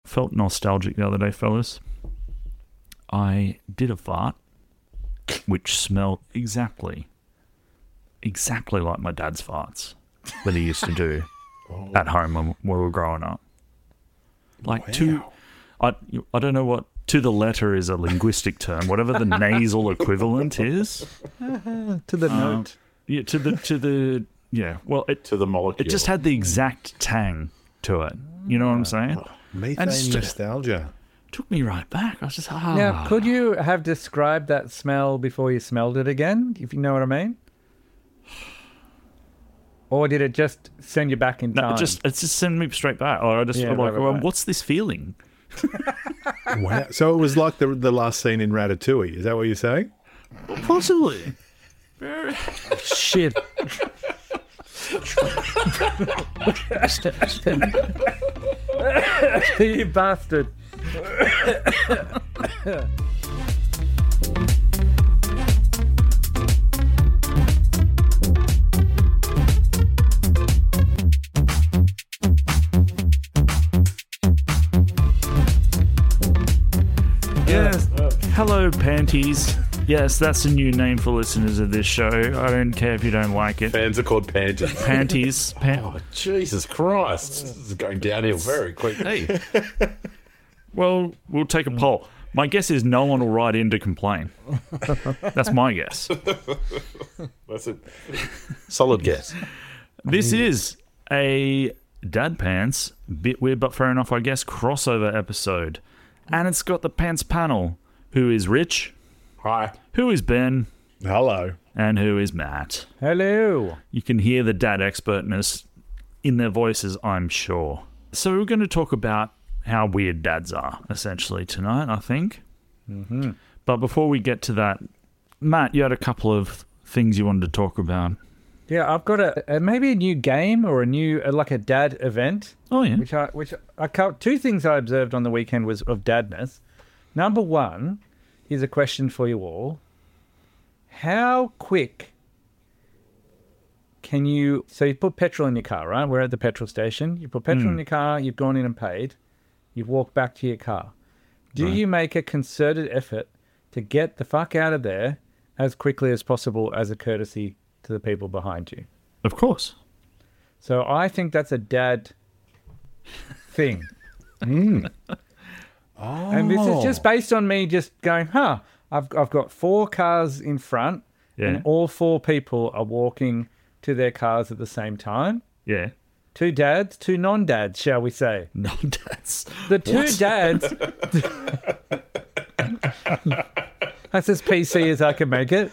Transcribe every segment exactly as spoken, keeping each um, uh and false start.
felt nostalgic the other day, fellas. I did a fart which smelled exactly, exactly like my dad's farts that he used to do oh. at home when we were growing up. Like wow. to, I, I don't know what to the letter is a linguistic term, whatever the nasal equivalent is. to the um, note. Yeah, to the, to the, yeah, well, it, to the molecule. It just had the exact tang to it. You know what I'm saying? Oh, methane just, nostalgia. Took me right back. I was just, ah. Now, could you have described that smell before you smelled it again, if you know what I mean? Or did it just send you back in time? No, it just, it just sent me straight back. Or I just, yeah, I'm like, right, well, right. what's this feeling? Wow. So it was like the the last scene in Ratatouille. Is that what you're saying? Possibly. Shit. You bastard. Yes. Hello, Panties. Yes, that's a new name for listeners of this show. I don't care if you don't like it. Fans are called Panties. Panties. Pan- oh, Jesus Christ. This is going downhill very quickly. Well, we'll take a poll. My guess is no one will write in to complain. That's my guess. That's a solid guess. This is a Dad Pants, bit weird but fair enough, I guess, crossover episode. And it's got the Pants panel, who is Rich. Hi. Who is Ben? Hello. And who is Matt? Hello. You can hear the dad expertness in their voices, I'm sure. So we're going to talk about how weird dads are, essentially, tonight, I think. Mm-hmm. But before we get to that, Matt, you had a couple of things you wanted to talk about. Yeah, I've got a, a maybe a new game or a new uh, like a dad event. Oh yeah. Which I which I two things I observed on the weekend was of dadness. Number one is a question for you all. How quick can you? So you put petrol in your car, right? We're at the petrol station. You put petrol mm. in your car. You've gone in and paid. You've walked back to your car. Do right. you make a concerted effort to get the fuck out of there as quickly as possible as a courtesy to the people behind you? Of course. So I think that's a dad thing. mm. oh. And this is just based on me just going, huh, I've I've got four cars in front yeah. and all four people are walking to their cars at the same time. Yeah. Two dads, two non-dads, shall we say. Non-dads. The two what? dads... That's as P C as I can make it.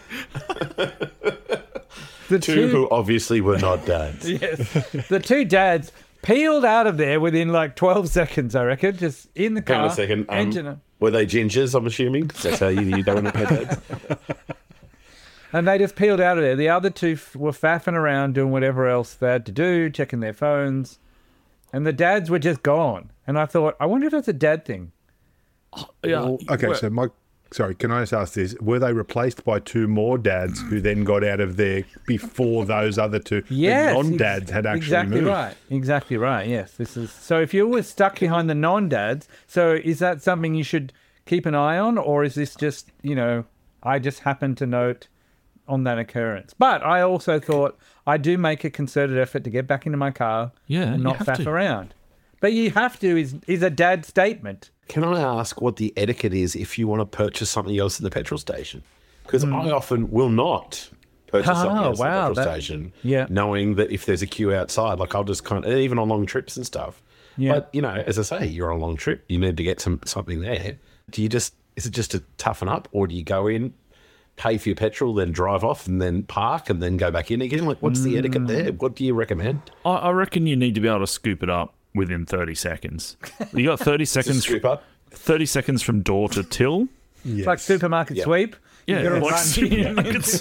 The two, two who obviously were not dads. Yes. The two dads peeled out of there within like twelve seconds, I reckon, just in the car. Hang on a second. Um, engine. Were they gingers, I'm assuming? That's how you, you don't want to pet dads. And they just peeled out of there. The other two f- were faffing around doing whatever else they had to do, checking their phones. And the dads were just gone. And I thought, I wonder if that's a dad thing. Oh, yeah. Well, okay, so my... Sorry, can I just ask this? Were they replaced by two more dads who then got out of there before those other two yes, non-dads ex- had actually exactly moved? Right. Exactly right, yes. This is so if you were stuck behind the non-dads, so is that something you should keep an eye on, or is this just, you know, I just happened to note on that occurrence? But I also thought I do make a concerted effort to get back into my car yeah, and not faff to. around. But you have to is is a dad statement. Can I ask what the etiquette is if you want to purchase something else at the petrol station? Because mm. I often will not purchase oh, something else wow, at the petrol that, station, yeah. knowing that if there's a queue outside, like I'll just kind of, even on long trips and stuff. Yeah. But, you know, as I say, you're on a long trip, you need to get some something there. Do you just, is it just to toughen up, or do you go in, pay for your petrol, then drive off and then park and then go back in again? Like, what's mm. the etiquette there? What do you recommend? I, I reckon you need to be able to scoop it up within thirty seconds. You got thirty seconds. Scoop up? thirty seconds from door to till. Yes. It's like supermarket yep. sweep. Yeah, you like supermarkets.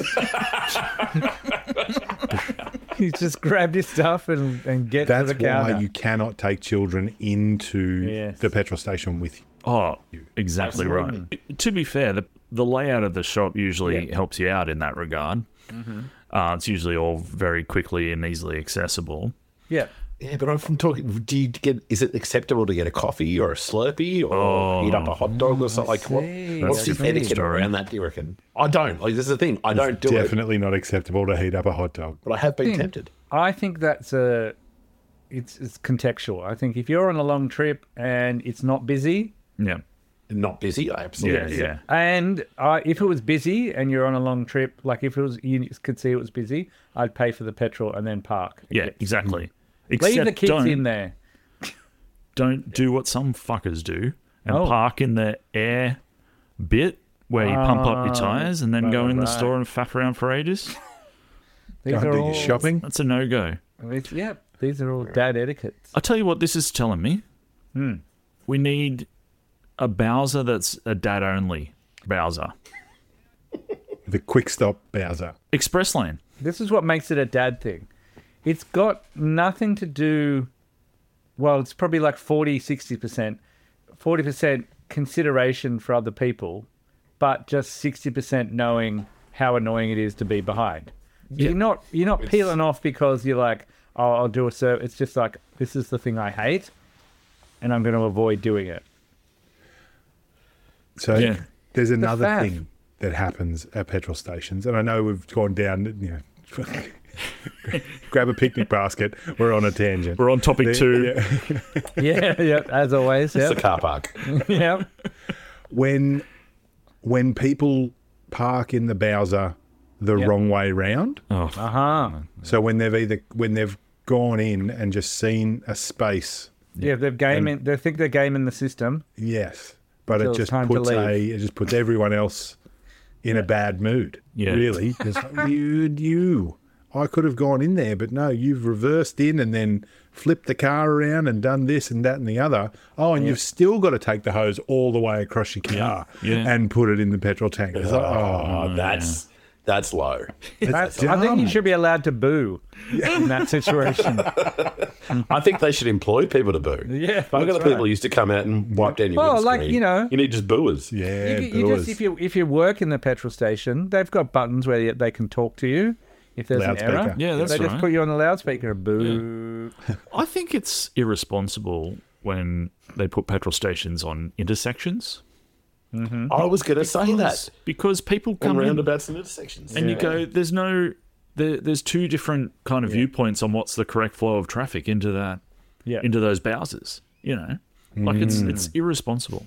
You just grab your stuff and, and get That's to the counter. That's why you cannot take children into yes. the petrol station with you. Oh, exactly Absolutely. right. To be fair, the the layout of the shop usually yeah. helps you out in that regard. Mm-hmm. Uh, it's usually all very quickly and easily accessible. Yeah. Yeah, but I'm talking. Do you get? Is it acceptable to get a coffee or a Slurpee or Oh, eat up a hot dog or something? Like what? see. What's That's the a etiquette story. around that? Do you reckon? I don't. Like, this is the thing. I don't do it, Definitely not acceptable to heat up a hot dog. but I have been tempted. I think that's a, it's it's contextual. I think if you're on a long trip and it's not busy, Yeah. Not busy. I Yeah. absolutely. Yeah. and uh, if it was busy and you're on a long trip, like if it was you could see it was busy, I'd pay for the petrol and then park. Yeah. Exactly. Leave the Except kids don't, in there. don't do what some fuckers do and Oh. park in the air bit where you pump up your tires and then right, go in the right. store and faff around for ages. These Go and are do all your shopping. That's a no-go. It's, yeah, these are all dad etiquettes. I'll tell you what this is telling me. We need a Bowser that's a dad-only Bowser. The quick stop Bowser. Express lane. This is what makes it a dad thing. It's got nothing to do. Well, it's probably like forty, sixty percent. forty percent consideration for other people, but just sixty percent knowing how annoying it is to be behind. Yeah. You're not you're not peeling off because you're like, oh, I'll do a serve. It's just like, this is the thing I hate, and I'm going to avoid doing it. So Yeah. there's another faff. thing that happens at petrol stations, and I know we've gone down, you know, grab a picnic basket. We're on a tangent. We're on topic The- two. yeah. Yeah, yeah, as always. It's Yeah, the car park. yeah. When when people park in the Bowser the Yep. wrong way round, Oh, Uh huh. so when they've either when they've gone in and just seen a space, Yeah, they've gaming. They think they're gaming the system. yes, but Till it it's just time to puts leave. a it just puts everyone else in a bad mood. Yeah. Really, it's like, you you. I could have gone in there, but no, you've reversed in and then flipped the car around and done this and that and the other. Oh, and you've still got to take the hose all the way across your car Yeah. and put it in the petrol tank. It's like, Oh, oh, that's that's low. That's, I think you dumb. should be allowed to boo in that situation. I think they should employ people to boo. Yeah, I've got that's the people right. who used to come out and wipe down your Well, windscreen. like, you know- you need just booers. yeah, You, you booers. just if you if you work in the petrol station, they've got buttons where you- they can talk to you if there's an Loudspeaker. error. Yeah, that's they just right. put you on the loudspeaker. Boo. I think it's irresponsible when they put petrol stations on intersections. I was going to say that. Because people On come in roundabouts and intersections. and you go, there's no, there, there's two different kind of viewpoints on what's the correct flow of traffic into that, Yeah. into those Bowsers. You know, like it's it's irresponsible.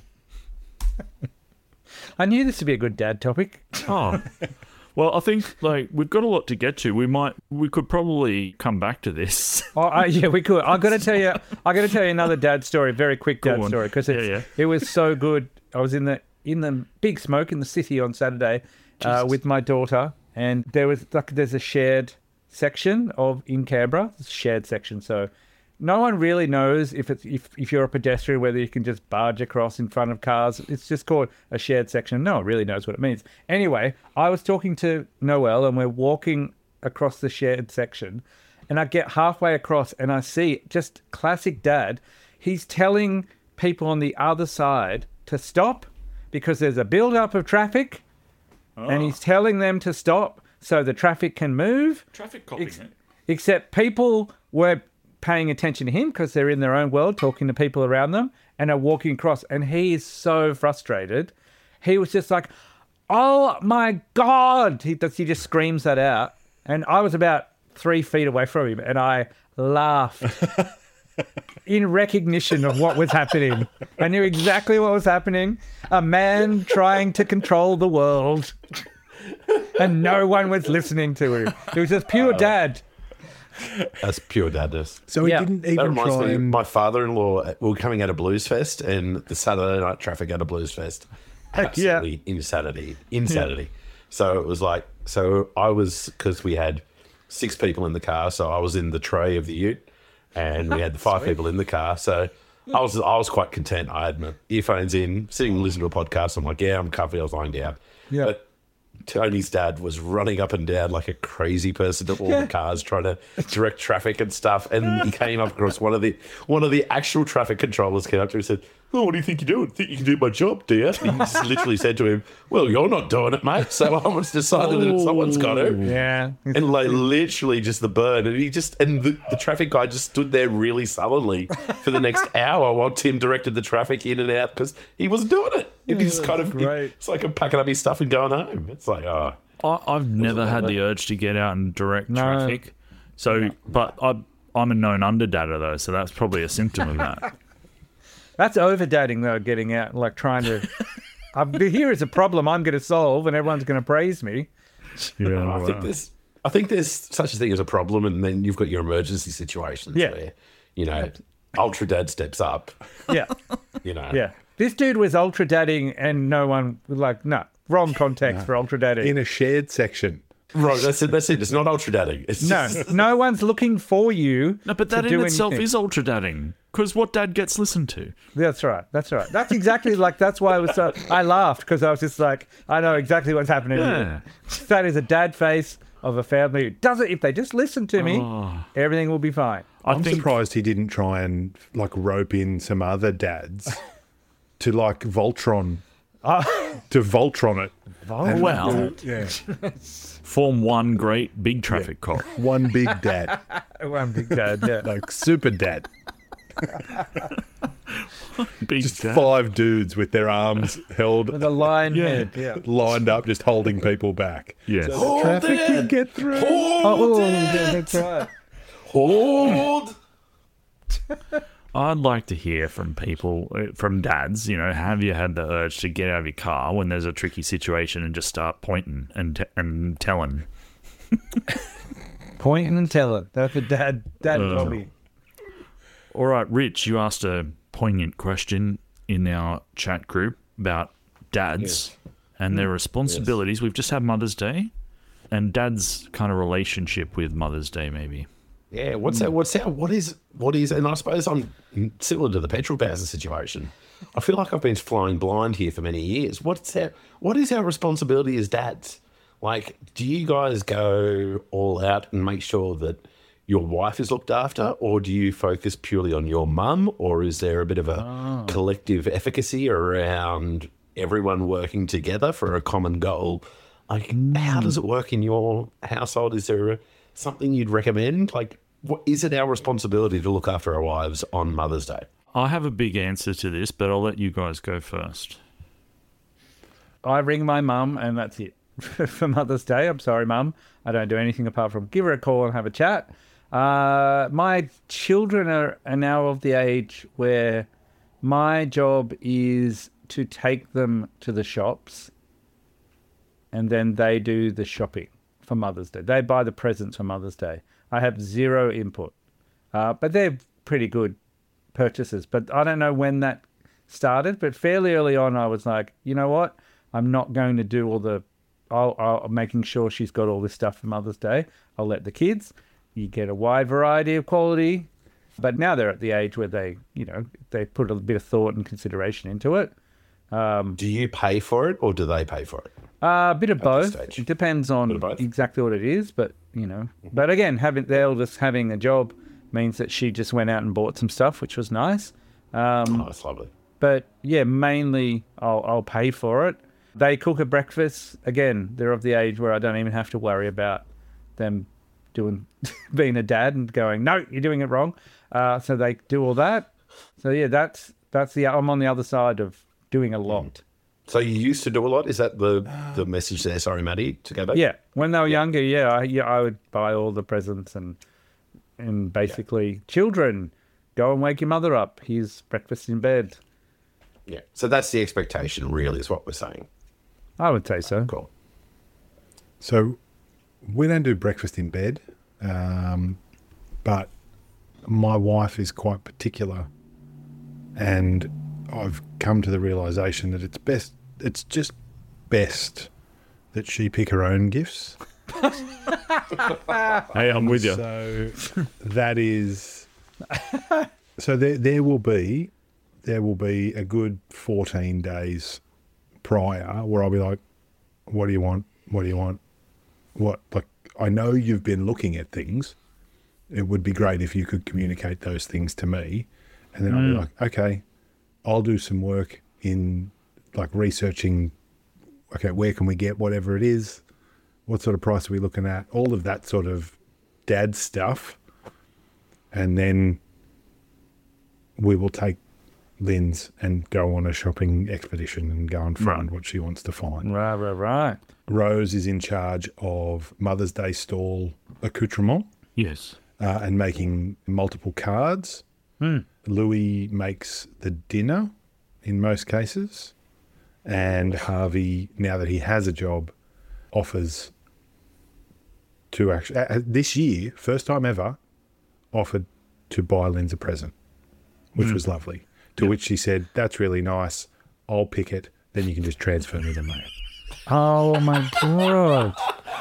I knew this would be a good dad topic. Oh, well, I think like we've got a lot to get to. We might, we could probably come back to this. Oh, uh, yeah, we could. I got to tell you, I got to tell you another dad story, very quick dad Go on. story, because Yeah, yeah. it was so good. I was in the in the big smoke in the city on Saturday uh, with my daughter, and there was like there's a shared section of in Canberra, it's a shared section, so no one really knows if it's if, if you're a pedestrian whether you can just barge across in front of cars. It's just called a shared section. No one really knows what it means. Anyway, I was talking to Noelle, and we're walking across the shared section, and I get halfway across and I see just classic dad. He's telling people on the other side to stop because there's a build-up of traffic, and he's telling them to stop so the traffic can move. Traffic Ex- except people were paying attention to him because they're in their own world, talking to people around them, and are walking across. And he is so frustrated. He was just like, "Oh my God!" He, he just screams that out. And I was about three feet away from him, and I laughed in recognition of what was happening. I knew exactly what was happening. A man trying to control the world. And no one was listening to him. It was just pure dad. That's pure dadness. So he Yeah. didn't That even reminds try me, and my father-in-law, we were coming out of Blues Fest, and the Saturday night traffic out of Blues Fest, absolutely insanity, insanity. So it was like, so I was, because we had six people in the car, so I was in the tray of the ute, and we had the five people in the car, so I was I was quite content. I had my earphones in, sitting and listening to a podcast. I'm like, yeah, I'm comfy. I was lying down. Yeah. But Tony's dad was running up and down like a crazy person to all the cars, trying to direct traffic and stuff. And he came up across one of the one of the actual traffic controllers came up to him and said, oh, what do you think you're doing? Think you can do my job, do you? And he just literally said to him, well, you're not doing it, mate. So I was decided that someone's got to. Yeah. And like literally just the burn. And he just, and the, the traffic guy just stood there really sullenly for the next hour while Tim directed the traffic in and out because he wasn't doing it. And he just kind of, great. it's like I'm packing up his stuff and going home. It's like, oh. I, I've never had the urge to get out and direct No. traffic. So, but I, I'm a known underdadder though, so that's probably a symptom of that. That's overdating though, getting out, like trying to. I'm, here is a problem I'm going to solve, and everyone's going to praise me. Yeah, I think there's, I think there's such a thing as a problem, and then you've got your emergency situations Yeah. where, you know, ultra dad steps up. Yeah, You know, yeah. This dude was ultra dadding, and no one was like, no, wrong context for ultra dadding. In a shared section. right. That's it. That's it. It's not ultra dadding. It's No, just, no one's looking for you. No, but to that in do itself anything. is ultra dadding because what dad gets listened to. That's right. That's right. That's exactly like. That's why I was so. I laughed because I was just like, I know exactly what's happening. Yeah. Here. That is a dad face of a family who does it. If they just listen to me, everything will be fine. I I'm think surprised he didn't try and like rope in some other dads to like Voltron, to Voltron it. And- well, yeah, form one great big traffic cop. one big dad, One big dad. Yeah. like super dad. Big Just dad. five dudes with their arms held, With a lion Yeah. head. Yeah. lined up, just holding people back. Yes. hold Traffic it, can get through. hold Oh, it, yeah, that's right. hold. I'd like to hear from people, uh, from dads, you know, have you had the urge to get out of your car when there's a tricky situation and just start pointing and t- and telling? Pointing and telling. That's a dad. Dad Uh. told me. All right, Rich, you asked a poignant question in our chat group about dads and their responsibilities. We've just had Mother's Day and dad's kind of relationship with Mother's Day, maybe. Yeah, what's that? What's that? What is? What is? And I suppose I'm similar to the petrol Bowser situation. I feel like I've been flying blind here for many years. What's that? What is our responsibility as dads? Like, do you guys go all out and make sure that your wife is looked after, or do you focus purely on your mum, or is there a bit of a collective efficacy around everyone working together for a common goal? Like, how does it work in your household? Is there a, something you'd recommend? Like, what is it our responsibility to look after our wives on Mother's Day? I have a big answer to this, but I'll let you guys go first. I ring my mum, and that's it for Mother's Day. I'm sorry, mum. I don't do anything apart from give her a call and have a chat. Uh, my children are, are now of the age where my job is to take them to the shops, and then they do the shopping for Mother's Day. They buy the presents for Mother's Day. I have zero input, uh, but they're pretty good purchases. But I don't know when that started, but fairly early on, I was like, you know what? I'm not going to do all the, I'll, I'll making sure she's got all this stuff for Mother's Day. I'll let the kids. You get a wide variety of quality, but now they're at the age where they, you know, they put a bit of thought and consideration into it. Do you pay for it, or do they pay for it? Uh, a bit of this both. stage. It depends on Bit of both. exactly what it is, but you know. But again, having the eldest having a job means that she just went out and bought some stuff, which was nice. Um, Oh, that's lovely. but yeah, mainly I'll I'll pay for it. They cook a breakfast. Again, they're of the age where I don't even have to worry about them doing being a dad and going, no, you're doing it wrong. Uh, so they do all that. So yeah, that's that's the I'm on the other side of doing a lot. So you used to do a lot? Is that the the message there? Sorry, Maddie, to go back? Yeah, when they were younger, yeah, I, yeah, I would buy all the presents and and basically, children, go and wake your mother up. Here's breakfast in bed. Yeah. So that's the expectation, really, is what we're saying. I would say so. Cool. So we don't do breakfast in bed, um, but my wife is quite particular, and I've come to the realization that it's best. It's just best that she pick her own gifts. Hey, I'm with you. So that is. So there, there will be, there will be a good fourteen days prior where I'll be like, "What do you want? What do you want? What?" Like, I know you've been looking at things. It would be great if you could communicate those things to me, and then I'll be like, "Okay, I'll do some work in like researching, okay, where can we get whatever it is? What sort of price are we looking at? All of that sort of dad stuff. And then we will take Lynn's and go on a shopping expedition and go and find Right. what she wants to find. Right, right, right. Rose is in charge of Mother's Day stall accoutrement Yes. uh, and making multiple cards. Louis makes the dinner in most cases. And Harvey, now that he has a job, offers to actually, uh, this year, first time ever, offered to buy Lynn's a present, which was lovely. To which she said, that's really nice. I'll pick it. Then you can just transfer me the money. Oh my god.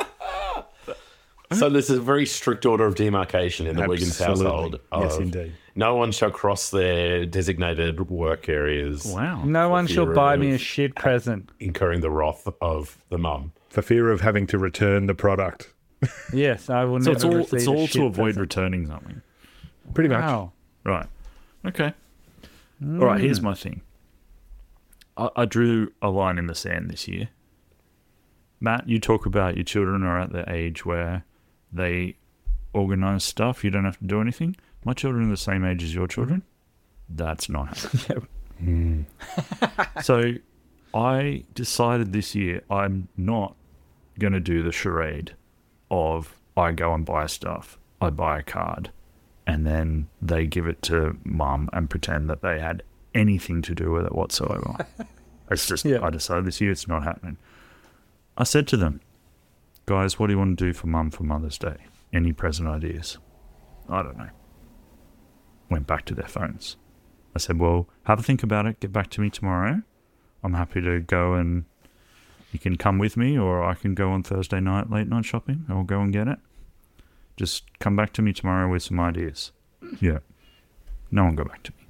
So there's a very strict order of demarcation in the Wiggins Absolutely. household. Yes, of indeed. No one shall cross their designated work areas, Wow. No one shall fear buy of- me a shit present. incurring the wrath of the mum. For fear of having to return the product. Yes, I will So never it's all receive it's a all shit to avoid present. returning something. Pretty much. Wow. Right. Okay. All right, here's my thing. I, I drew a line in the sand this year. Matt, you talk about your children are at the age where they organize stuff. You don't have to do anything. My children are the same age as your children. That's not happening. So I decided this year I'm not going to do the charade of I go and buy stuff. I buy a card. And then they give it to mum and pretend that they had anything to do with it whatsoever. It's just, Yeah. I decided this year it's not happening. I said to them, guys, what do you want to do for mum for Mother's Day? Any present ideas? I don't know. Went back to their phones. I said, well, have a think about it. Get back to me tomorrow. I'm happy to go and you can come with me, or I can go on Thursday night, late night shopping. I'll go and get it. Just come back to me tomorrow with some ideas. Yeah. No one got back to me.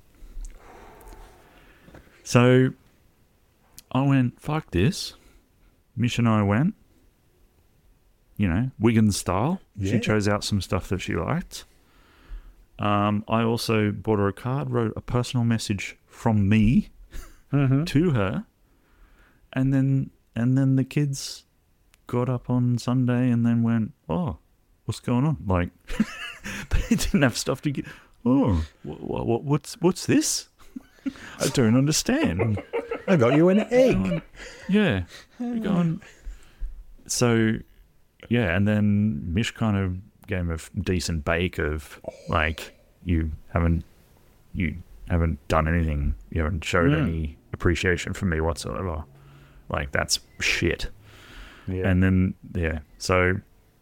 So I went, fuck this. Mish and I went, you know, Wiggins style. Yeah. She chose out some stuff that she liked. Um, I also bought her a card, wrote a personal message from me to her, and then and then the kids got up on Sunday and then went, oh, what's going on? Like, they didn't have stuff to get. Oh, what, what, what's what's this? I don't understand. I got you an egg. Yeah, you're going. So, yeah, and then Mish kind of gave him a f- decent bake of like, you haven't you haven't done anything, you haven't showed any appreciation for me whatsoever. Like, that's shit. Yeah. And then yeah, so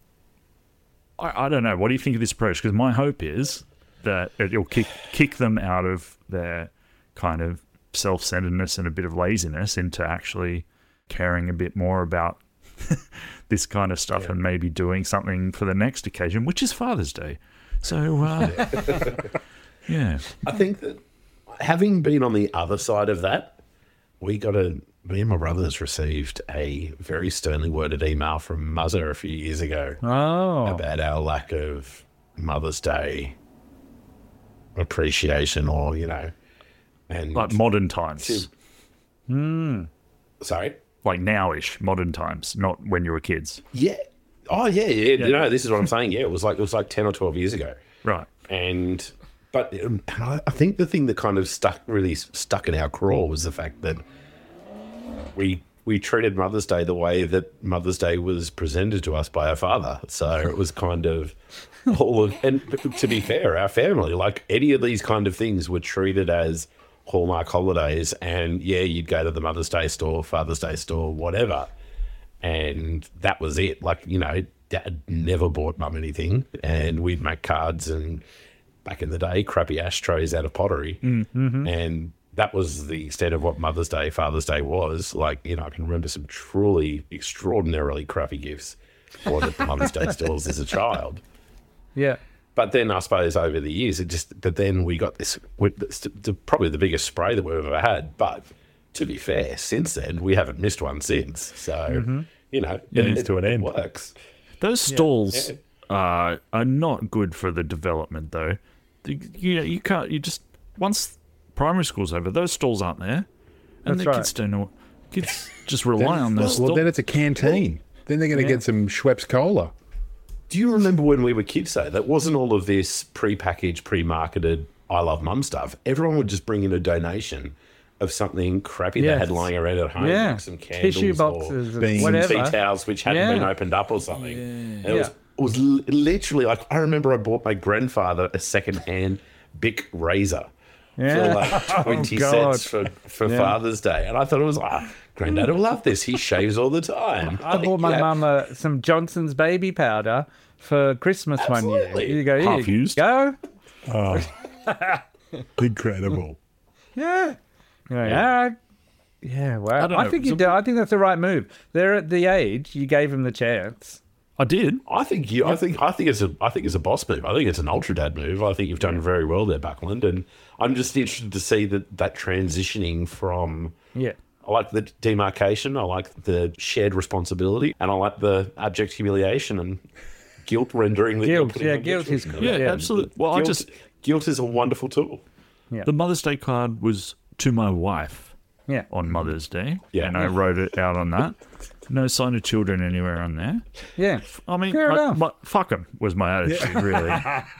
I, I don't know. What do you think of this approach? Because my hope is that it'll kick kick them out of their kind of self-centeredness and a bit of laziness into actually caring a bit more about this kind of stuff and maybe doing something for the next occasion, which is Father's Day. So uh, yeah, I think that having been on the other side of that, we got a me and my brothers received a very sternly worded email from Muzzer a few years ago Oh. about our lack of Mother's Day appreciation, or you know, and like modern times, sorry, like nowish modern times, not when you were kids, yeah, oh yeah, yeah, you know, this is what I'm saying. Yeah, it was like it was like ten or twelve years ago. right? And but um, and I, I think the thing that kind of stuck really stuck in our craw was the fact that we we treated Mother's Day the way that Mother's Day was presented to us by our father. So it was kind of all of, and to be fair, our family, like any of these kind of things were treated as Hallmark holidays, and yeah, you'd go to the Mother's Day store, Father's Day store, whatever, and that was it. Like, you know, Dad never bought Mum anything, and we'd make cards and back in the day, crappy ashtrays out of pottery, and that was the extent of what Mother's Day, Father's Day was. Like, you know, I can remember some truly extraordinarily crappy gifts for the Mother's Day stores as a child. Yeah. But then I suppose over the years, it just, but then we got this, with this the, probably the biggest spray that we've ever had. But to be fair, since then, we haven't missed one since. So, you know, It needs to an it end. works. Those stalls Uh, are not good for the development, though. The- You know, you can't. You just once primary school's over, those stalls aren't there. And That's the right. kids don't know. Kids just rely on those Well, stalls. then it's a canteen. Then they're going to Yeah. get some Schweppes Cola. Do you remember when we were kids, though? That wasn't all of this pre-packaged, pre-marketed I Love Mum stuff. Everyone would just bring in a donation of something crappy they Yes. had lying around at home, Yeah. like some candles Tissue or boxes, and beans. whatever. tea towels which hadn't Yeah. been opened up or something. And it was Yeah. it was li- literally like I remember I bought my grandfather a second-hand Bic razor Yeah. for like twenty God. cents for, for Yeah. Father's Day, and I thought it was like, ah, Granddad will love this. He shaves all the time. I bought my Yeah. mum uh, some Johnson's baby powder for Christmas one year. Absolutely. You go, here Half you used. go. Incredible. Yeah. You're like, all right. Yeah, wow. I I, don't know. think you So- do. I think that's the right move. They're at the age you gave them the chance. I did. I think you. I think. I think it's a. I think it's a boss move. I think it's an ultra dad move. I think you've done very well there, Buckland, and I'm just interested to see that that transitioning from. Yeah. I like the demarcation. I like the shared responsibility, and I like the abject humiliation and guilt rendering. That you're Guilt, putting yeah, on your guilt is children. good. Yeah, Yeah. absolutely. Well, guilt, I just guilt is a wonderful tool. the Mother's Day card was to my wife Yeah. on Mother's Day, Yeah. and I wrote it out on that. No sign of children anywhere on there. Yeah. I mean, Fair I, enough. but fuck them was my attitude, really.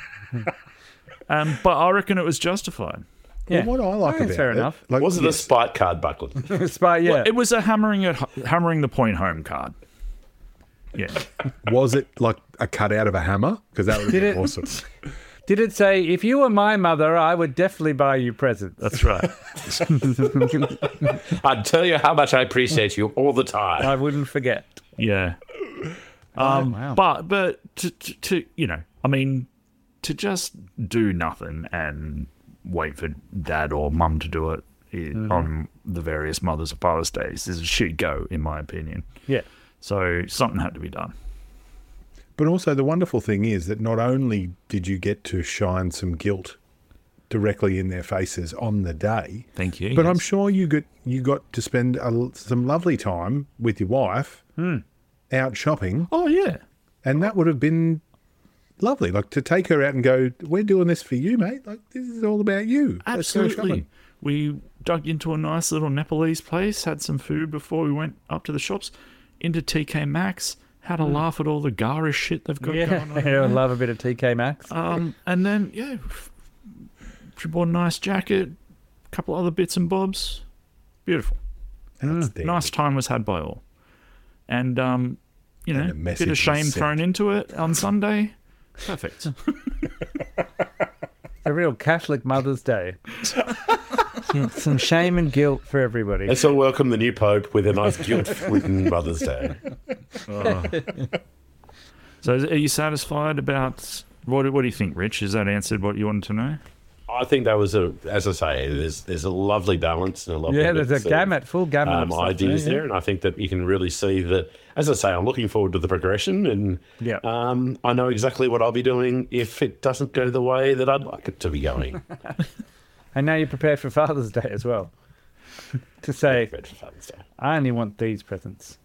um, but I reckon it was justified. Yeah. Well, what I like I think about it's fair it, enough. like, Was it a yes, spite card, Buckland? Spy, yeah. It was a hammering it, hammering the point home card. Yeah, was it like a cutout of a hammer? Because that would Did be it- awesome. Did it say, if you were my mother, I would definitely buy you presents? that's right. I'd tell you how much I appreciate you all the time. I wouldn't forget. Yeah. Um, wow. But but to, to to you know, I mean, to just do nothing and wait for dad or mum to do it i- on the various Mothers or Father's Days is a shit go, in my opinion. Yeah. So something had to be done. But also, the wonderful thing is that not only did you get to shine some guilt directly in their faces on the day, Thank you. but I'm yes. sure you got you got to spend a, l- some lovely time with your wife out shopping, Oh yeah. and that would have been lovely. Like to take her out and go, "We're doing this for you, mate. Like this is all about you. Let's go Absolutely. shopping." We dug into a nice little Nepalese place, had some food before we went up to the shops, into T K Maxx, had a laugh at all the garish shit they've got Yeah. going on. I love a bit of T K Maxx. Um, and then, yeah, f- she bought a nice jacket, a couple other bits and bobs. Beautiful. That's dandy. Nice time was had by all. And, um, you know, And a a message bit of was shame sent. thrown into it on Sunday. Perfect. A real Catholic Mother's Day. some, some shame and guilt for everybody. Let's all welcome the new Pope with a nice guilt-ridden Mother's Day. So, is- are you satisfied about what? What do you think, Rich? Has that answered what you wanted to know? I think that was a, as I say, there's there's a lovely balance and a lovely Yeah, there's a mix of, gamut, full gamut um, of stuff ideas there, yeah. there, and I think that you can really see that. As I say, I'm looking forward to the progression, and Yeah. um, I know exactly what I'll be doing if it doesn't go the way that I'd like it to be going. And now you're prepared for Father's Day as well. to say, Red for Father's Day. I only want these presents.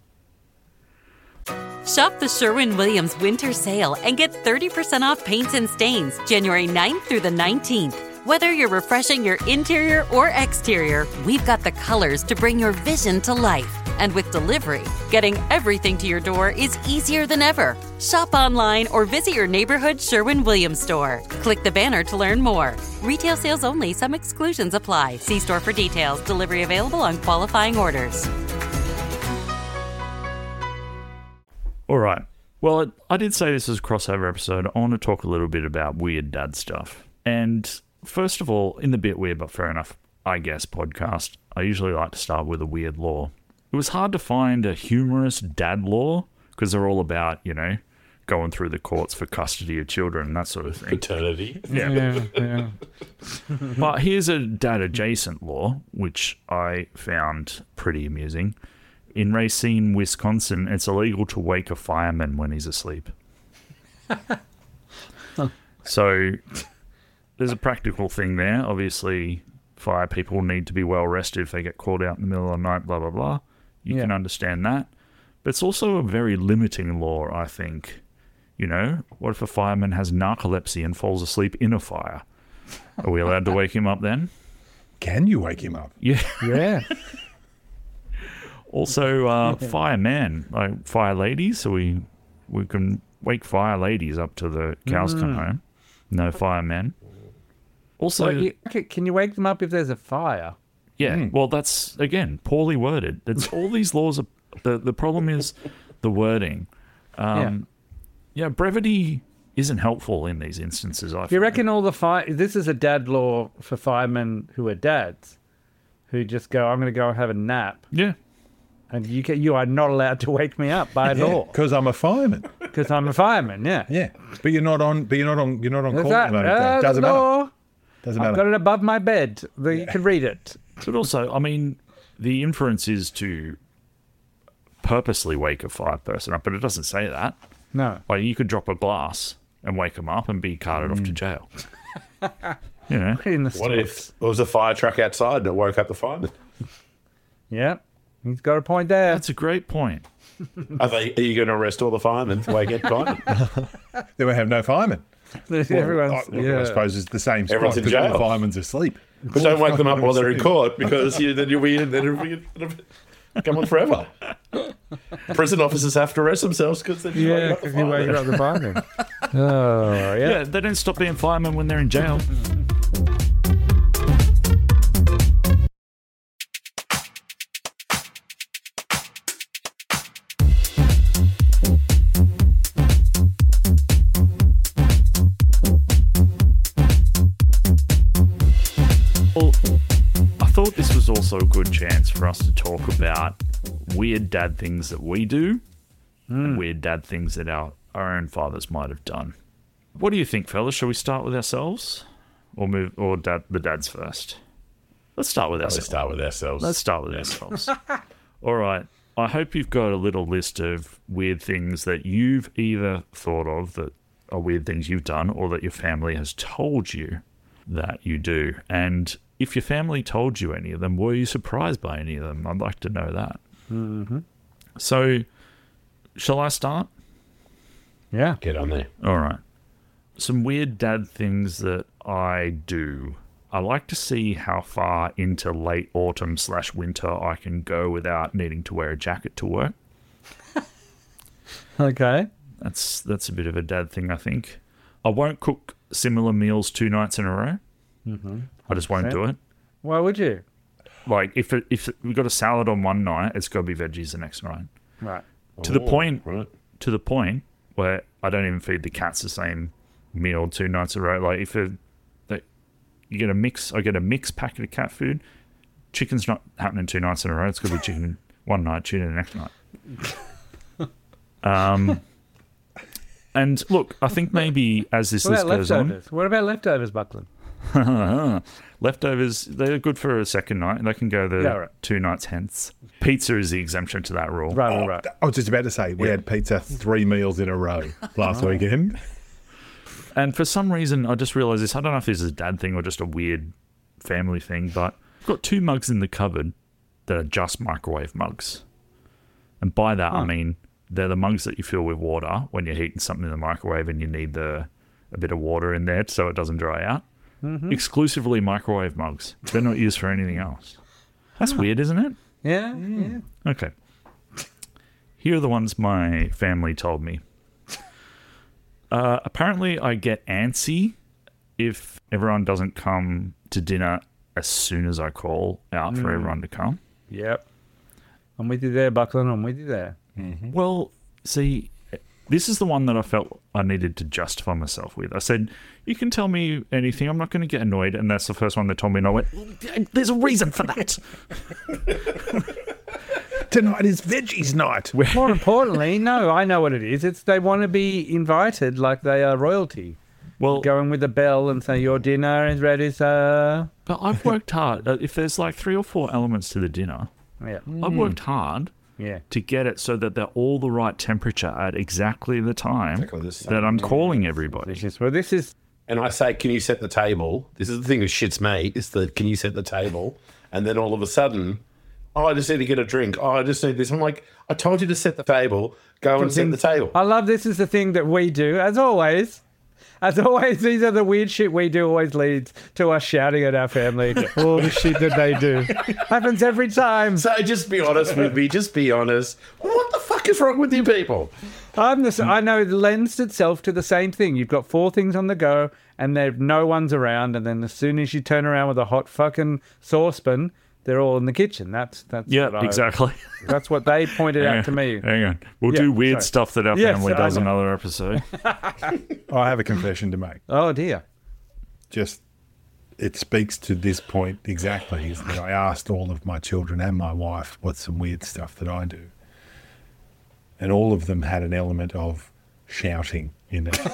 Shop the Sherwin-Williams winter sale and get thirty percent off paints and stains January ninth through the nineteenth. Whether you're refreshing your interior or exterior, we've got the colors to bring your vision to life. And with delivery, getting everything to your door is easier than ever. Shop online or visit your neighborhood Sherwin-Williams store. Click the banner to learn more. Retail sales only. Some exclusions apply. See store for details. Delivery available on qualifying orders. All right. Well, I- I did say this is a crossover episode. I want to talk a little bit about weird dad stuff. And first of all, in the Bit Weird But Fair Enough, I guess, podcast, I usually like to start with a weird law. It was hard to find a humorous dad law because they're all about, you know, going through the courts for custody of children and that sort of thing. Paternity. Yeah, yeah. But here's a dad-adjacent law, which I found pretty amusing. In Racine, Wisconsin, it's illegal to wake a fireman when he's asleep. So there's a practical thing there. Obviously, fire people need to be well rested if they get called out in the middle of the night, blah, blah, blah. You Yeah. can understand that. But it's also a very limiting law, I think. You know, what if a fireman has narcolepsy and falls asleep in a fire? Are we allowed to wake him up then? Can you wake him up? Yeah. Yeah. Also, uh, fireman, like fire ladies, so we we can wake fire ladies up till the cows come home. No firemen. Also, Well, you, okay, can you wake them up if there's a fire? yeah, well, that's, again, poorly worded. It's all these laws. Are, the, the problem is the wording. Um, yeah. brevity isn't helpful in these instances, I Do you find. reckon all the fire... This is a dad law for firemen who are dads, who just go, I'm going to go have a nap. Yeah. And you can, you are not allowed to wake me up by law Because I'm a fireman. because I'm a fireman, yeah. Yeah, but you're not on. But you're not on. You're not on That's call. that. at the moment, Uh, Dave. Doesn't matter. law. Doesn't I've matter. got it above my bed. The- You can read it. But also, I mean, the inference is to purposely wake a fire person up, but it doesn't say that. No. Like, you could drop a glass and wake them up and be carted off to jail. You know? In the What stores. if there was a fire truck outside and it woke up the fireman? Yeah. He's got a point there. That's a great point. Are, they, are you going to arrest all the firemen for waking up firemen? Then we have no firemen. Everyone's, I, yeah. I suppose it's the same spot Everyone's in because all the jail. firemen's asleep. But don't wake them up while they're in court because you, then you'll be in then it'll be- it'll be- come on forever. Prison officers have to arrest themselves because they're Yeah, just because waking you up wake the up the fireman. Oh, yeah. Yeah, they don't stop being firemen when they're in jail. Well, I thought this was also a good chance for us to talk about weird dad things that we do and weird dad things that our, our own fathers might have done. What do you think, fellas? Shall we start with ourselves or move or dad, the dads first? Let's start with Let's ourselves. start with ourselves. Let's start with ourselves. All right. I hope you've got a little list of weird things that you've either thought of that are weird things you've done or that your family has told you that you do. And if your family told you any of them, were you surprised by any of them? I'd like to know that. Mm-hmm. So, shall I start? Yeah. Get on there. All right. Some weird dad things that I do. I like to see how far into late autumn slash winter I can go without needing to wear a jacket to work. Okay. That's that's a bit of a dad thing, I think. I won't cook similar meals two nights in a row. Mm-hmm. I just won't do it. Why would you? Like if it, if we got a salad on one night, it's got to be veggies the next night. Right. To the Oh, point, right. to the point where I don't even feed the cats the same meal two nights in a row. Like if it, they, you get a mix, I get a mixed packet of cat food. Chicken's not happening two nights in a row. It's got to be chicken one night, tuna the next night. Um, and look, I think maybe as this What list about goes on, leftovers? What about leftovers, Buckland? leftovers, they're good for a second night. They can go the Yeah, right. two nights hence. Pizza is the exemption to that rule. Right, right, right. I was just about to say we had pizza three meals in a row last weekend. And for some reason, I just realised this. I don't know if this is a dad thing or just a weird family thing, but I've got two mugs in the cupboard that are just microwave mugs. And by that, I mean they're the mugs that you fill with water when you're heating something in the microwave and you need the a bit of water in there so it doesn't dry out. Mm-hmm. Exclusively microwave mugs. They're not used for anything else. That's weird, isn't it? Yeah, yeah. Okay. Here are the ones my family told me. Uh, apparently, I get antsy if everyone doesn't come to dinner as soon as I call out for everyone to come. Yep. I'm with you there, Buckland. I'm with you there. Well, see, this is the one that I felt I needed to justify myself with. I said, you can tell me anything. I'm not going to get annoyed. And that's the first one they told me. And I went, there's a reason for that. Tonight is veggies night. More importantly, no, I know what it is. It's they want to be invited like they are royalty. Well, Go in with a bell and say, your dinner is ready, sir. but I've worked hard. Uh, If there's like three or four elements to the dinner, Yeah. I've worked hard Yeah. to get it so that they're all the right temperature at exactly the time Exactly the same. that I'm calling everybody. This is, well, this is... And I say, can you set the table? This is the thing that shits me, is that can you set the table? And then all of a sudden, oh, I just need to get a drink. Oh, I just need this. I'm like, I told you to set the table. Go and set the table. I love this is the thing that we do, as always. As always, these are the weird shit we do always leads to us shouting at our family. All the shit that they do. Happens every time. So just be honest with me. Just be honest. What the fuck is wrong with you people? I'm the, I know it lends itself to the same thing. You've got four things on the go and there no one's around. And then as soon as you turn around with a hot fucking saucepan, they're all in the kitchen. That's that's Yeah, what I- exactly. That's what they pointed Hang out to on, me. Hang on. We'll Yeah, do weird sorry. stuff that our Yes, family I does know. another episode. I have a confession to make. Oh dear. Just it speaks to this point exactly, is that I asked all of my children and my wife what's some weird stuff that I do. And all of them had an element of shouting in it,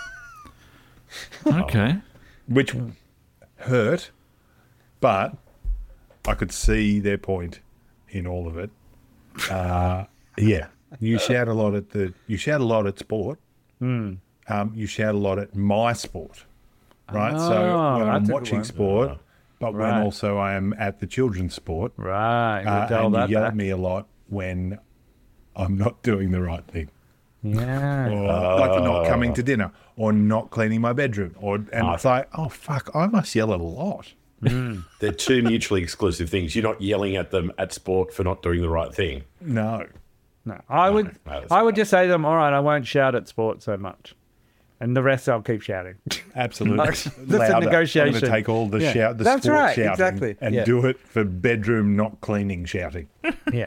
Okay. which hurt, but I could see their point in all of it. Uh, yeah, you shout a lot at the you shout a lot at sport. Um, you shout a lot at my sport, right? so Oh, when I'm that's a good watching one. sport, but when Right. also I am at the children's sport, Right. We'll uh, dial and you that yell back. at me a lot when I'm not doing the right thing, Yeah. or like for not coming to dinner, or not cleaning my bedroom, or and it's like, oh fuck, I must yell a lot. They're two mutually exclusive things. You're not yelling at them at sport for not doing the right thing. No, No, I would. no, that's I would just say to them, all right, I won't shout at sport so much, and the rest I'll keep shouting. absolutely. That's a Louder. I'm negotiation. going to take all the Yeah. shout, the That's sport right, shouting, exactly. and Yeah. do it for bedroom not cleaning shouting. Yeah.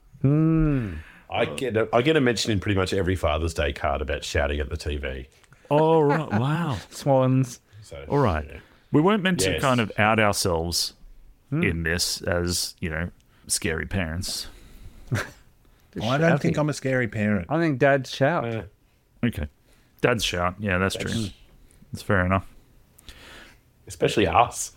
I get a, I get a mention in pretty much every Father's Day card about shouting at the T V. All right. Wow. Swans. So, All right. yeah. We weren't meant to Yes. kind of out ourselves in this as, you know, scary parents. I don't think I'm a scary parent. I think Dad shout. Uh, Okay. Dad's shout. Yeah, that's true. That's fair enough. especially us.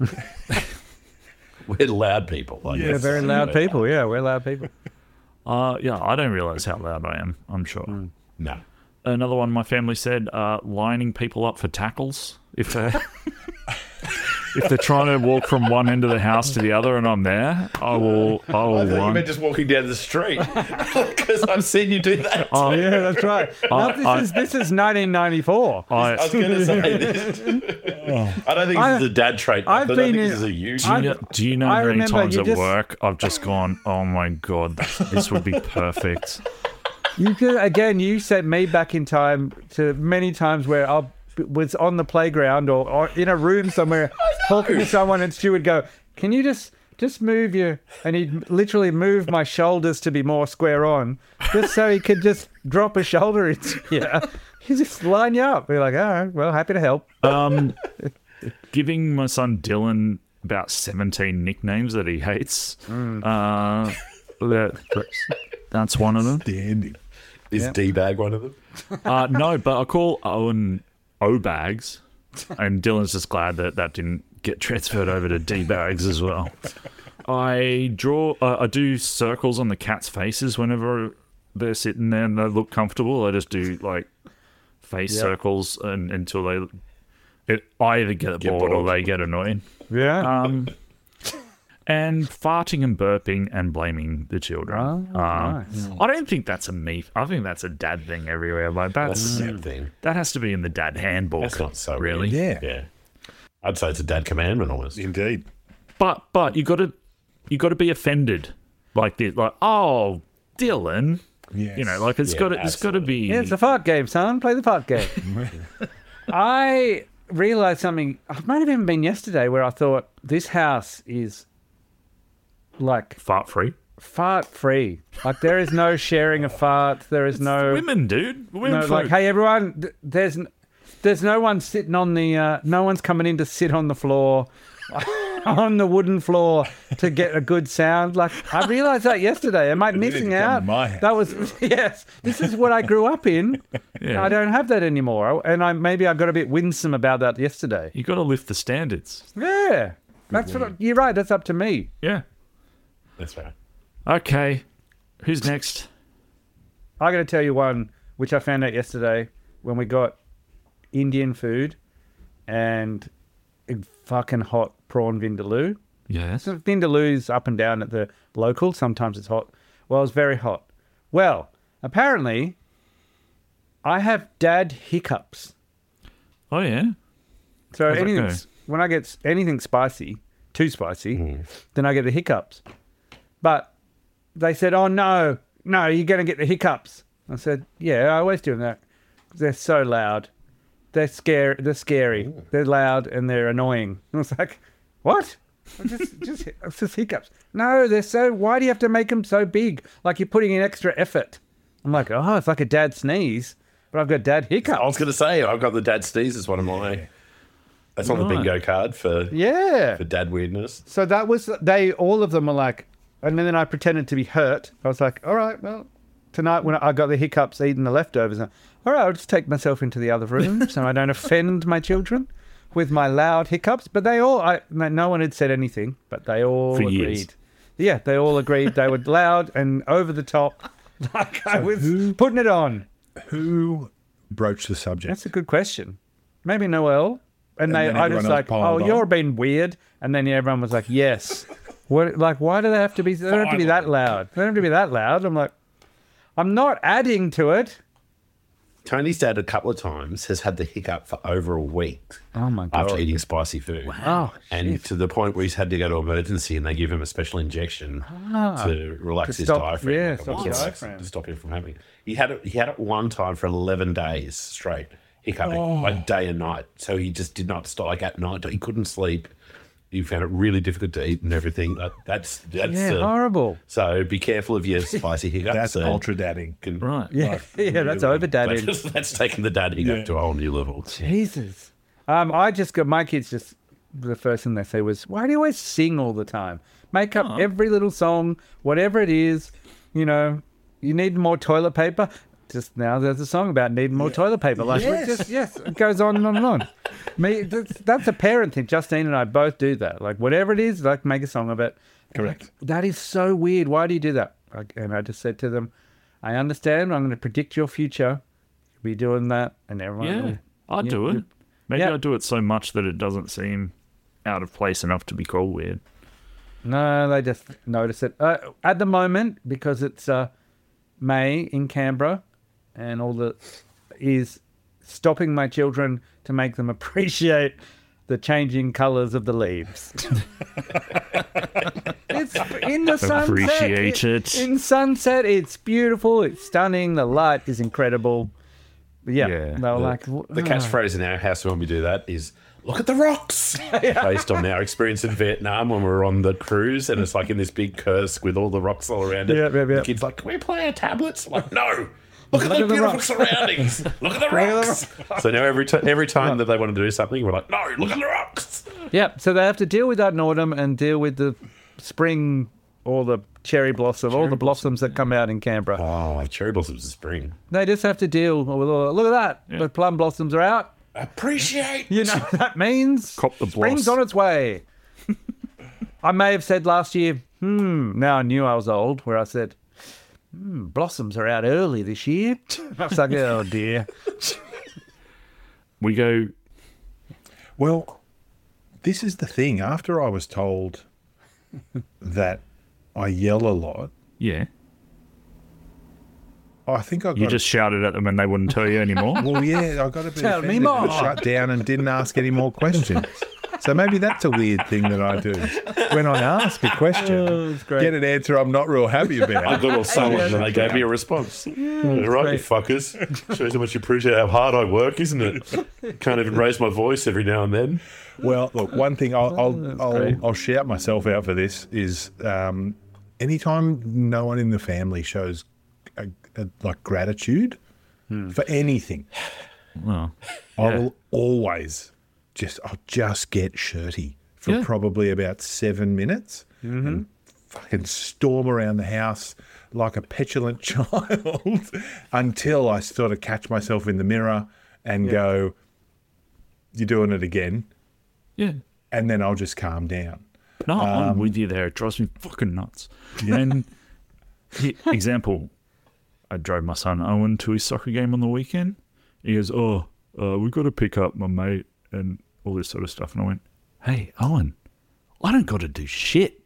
We're loud people. Like We're very loud people. Yeah, we're loud people. Uh, yeah, I don't realize how loud I am, I'm sure. No. Another one my family said, uh, lining people up for tackles. If they're, if they're trying to walk from one end of the house to the other and I'm there, I will, I will I thought you run. meant just walking down the street because I've seen you do that. Oh, Yeah, that's right. I- Now, this I- is this is nineteen ninety-four. I I, was going to say this. I don't think I- this is a dad trait. I've I don't been think in- this is a you. do you know, do you know I how many remember times you at just- work I've just gone, oh my God, this would be perfect. You could, again, you sent me back in time to many times where I was on the playground or, or in a room somewhere talking to someone, and Stu would go, "Can you just just move your?" And he'd literally move my shoulders to be more square on, just so he could just drop a shoulder into you. He just line you up. We're like, all right, well, happy to help. Um, giving my son Dylan about seventeen nicknames that he hates. Uh, that, that's one of them. Standing. Is D-bag one of them? Uh, no, but I call Owen O-Bags, and Dylan's just glad that that didn't get transferred over to D-Bags as well. I draw, uh, I do circles on the cat's faces whenever they're sitting there and they look comfortable. I just do like face Yep. circles and, until they, it, I either get, Get bored, or bored. they get annoyed. Yeah. Um, and farting and burping and blaming the children. Oh, um, nice. I don't think that's a me. I think that's a dad thing everywhere. Like That's that's a sad thing. that has to be in the dad handbook. That's not so really. weird. Yeah, Yeah. I'd say it's a dad commandment almost. indeed. But but you got to you got to be offended like this. Like oh Dylan, Yes. you know, like it's Yeah, got to it's got to be. Yeah, it's a fart game, son. Play the fart game. I realized something. It might have even been yesterday where I thought this house is like fart free. fart free. Like there is no sharing of farts. There is no, Women, dude. Women no folk. like, hey everyone, th- there's n- there's no one sitting on the uh, no one's coming in to sit on the floor. On the wooden floor to get a good sound. Like I realized that yesterday. Am I need to missing come out? to my house. That was yes. This is what I grew up in. Yeah. I don't have that anymore, and I maybe I got a bit winsome about that yesterday. You got to lift the standards. Yeah, that's what I, you're right. That's up to me. Yeah. That's right. Okay. Who's next? I got to tell you one which I found out yesterday when we got Indian food and a fucking hot prawn vindaloo. Yes. So vindaloo's up and down at the local. Sometimes it's hot. Well, it's very hot. Well, apparently, I have dad hiccups. Oh, yeah? So How's that anything, go? when I get s- anything spicy, too spicy, then I get the hiccups. But they said, oh, no, no, you're going to get the hiccups. I said, yeah, I always do that. They're so loud. They're scary. They're scary. They're loud and they're annoying. I was like, what? just, just, it's just hiccups. No, they're so, why do you have to make them so big? Like you're putting in extra effort. I'm like, oh, it's like a dad sneeze, but I've got dad hiccups. I was going to say, I've got the dad sneeze as one of my. That's on the Right. bingo card for Yeah. for dad weirdness. So that was, they, all of them were like, and then I pretended to be hurt. I was like, all right, well, tonight when I got the hiccups eating the leftovers, all right, I'll just take myself into the other room so I don't offend my children with my loud hiccups. But they all, I, no no one had said anything, but they all For agreed. years. Yeah, they all agreed. They were loud and over the top, like I was putting it on. Who broached the subject? That's a good question. Maybe Noel. And, And they, then I everyone just else like, oh, piled on. you're being weird. And then everyone was like, yes. What? Like, why do they have to be? They don't have to be that loud. They don't have to be that loud. I'm like, I'm not adding to it. Tony's dad a couple of times has had the hiccup for over a week Oh my god. after eating spicy food. Oh, And to the point where he's had to go to emergency and they give him a special injection to relax Ah. To his stop- diaphragm. yeah, like a stop muscle the relax- diaphragm. To stop him from having it. He had it, he had it one time for eleven days straight, hiccuping, Oh. like day and night. So he just did not stop, like at night, he couldn't sleep. He found it really difficult to eat and everything. That, that's, that's, yeah, uh, horrible. so be careful of your spicy hiccups. That's uh, ultra dadding. can- Right. Yeah, yeah, that's over dadding. That's, that's taken the dad hiccup Yeah. to a whole new level. Jesus. Um, I just got my kids. Just the first thing they say was, "Why do you always sing all the time? Make up every little song, whatever it is. You know, you need more toilet paper." Just now, there's a song about needing more toilet paper. Like, we just yes, it goes on and on and on. Me, that's, that's a parent thing. Justine and I both do that. Like, whatever it is, like, make a song of it. Correct. That is so weird. Why do you do that? Like, and I just said to them, I understand. I'm going to predict your future. You'll be doing that, and everyone. Yeah, will- I Yeah, do yeah. it. Maybe Yeah. I do it so much that it doesn't seem out of place enough to be called weird. No, they just notice it. Uh, at the moment, because it's uh, May in Canberra, and all the is stopping my children to make them appreciate the changing colours of the leaves. It's in the sunset. Appreciate it. In sunset, it's beautiful. It's stunning. The light is incredible. Yeah, Yeah. they were like, The catchphrase in our house when we do that is "Look at the rocks," based on our experience in Vietnam when we were on the cruise, and it's like in this big curse with all the rocks all around it. Yeah, yeah, yeah. The kids like, "Can we play our tablets?" I'm like, no. Look at Look the at the beautiful rocks. surroundings. Look at the rocks. So now every t- every time that they want to do something, we're like, no, look at the rocks. Yeah, so they have to deal with that in autumn and deal with the spring, all the cherry blossom, all the blossoms that come out in Canberra. Oh, cherry blossoms in spring. They just have to deal with all. Look at that, the plum blossoms are out. Appreciate. You know what that means? Cop the Spring's bloss. on its way. I may have said last year, hmm. Now I knew I was old, where I said, hmm, blossoms are out early this year. I was like, oh dear. We go, Well, this is the thing. After I was told that I yell a lot, yeah. I think I got You just shouted at them and they wouldn't tell you anymore. well, yeah, I got a bit Tell me offended more. and shut down and didn't ask any more questions. So maybe that's a weird thing that I do. When I ask a question, great. get an answer I'm not real happy I about. got all someone and they gave me a response. All right, you fuckers. Shows how much you appreciate how hard I work, isn't it? Can't even raise my voice every now and then. Well, look, one thing I'll I'll, great. I'll, I'll shout myself out for this is um, anytime no one in the family shows a, a, like gratitude for anything, Well, I will always just I'll just get shirty for Yeah. probably about seven minutes and fucking storm around the house like a petulant child until I sort of catch myself in the mirror and go, "You're doing it again," yeah. and then I'll just calm down. No, I'm with you there. It drives me fucking nuts. And he- example, I drove my son Owen to his soccer game on the weekend. He goes, "Oh, uh, we've got to pick up my mate and all this sort of stuff." And I went, "Hey, Owen, I don't got to do shit.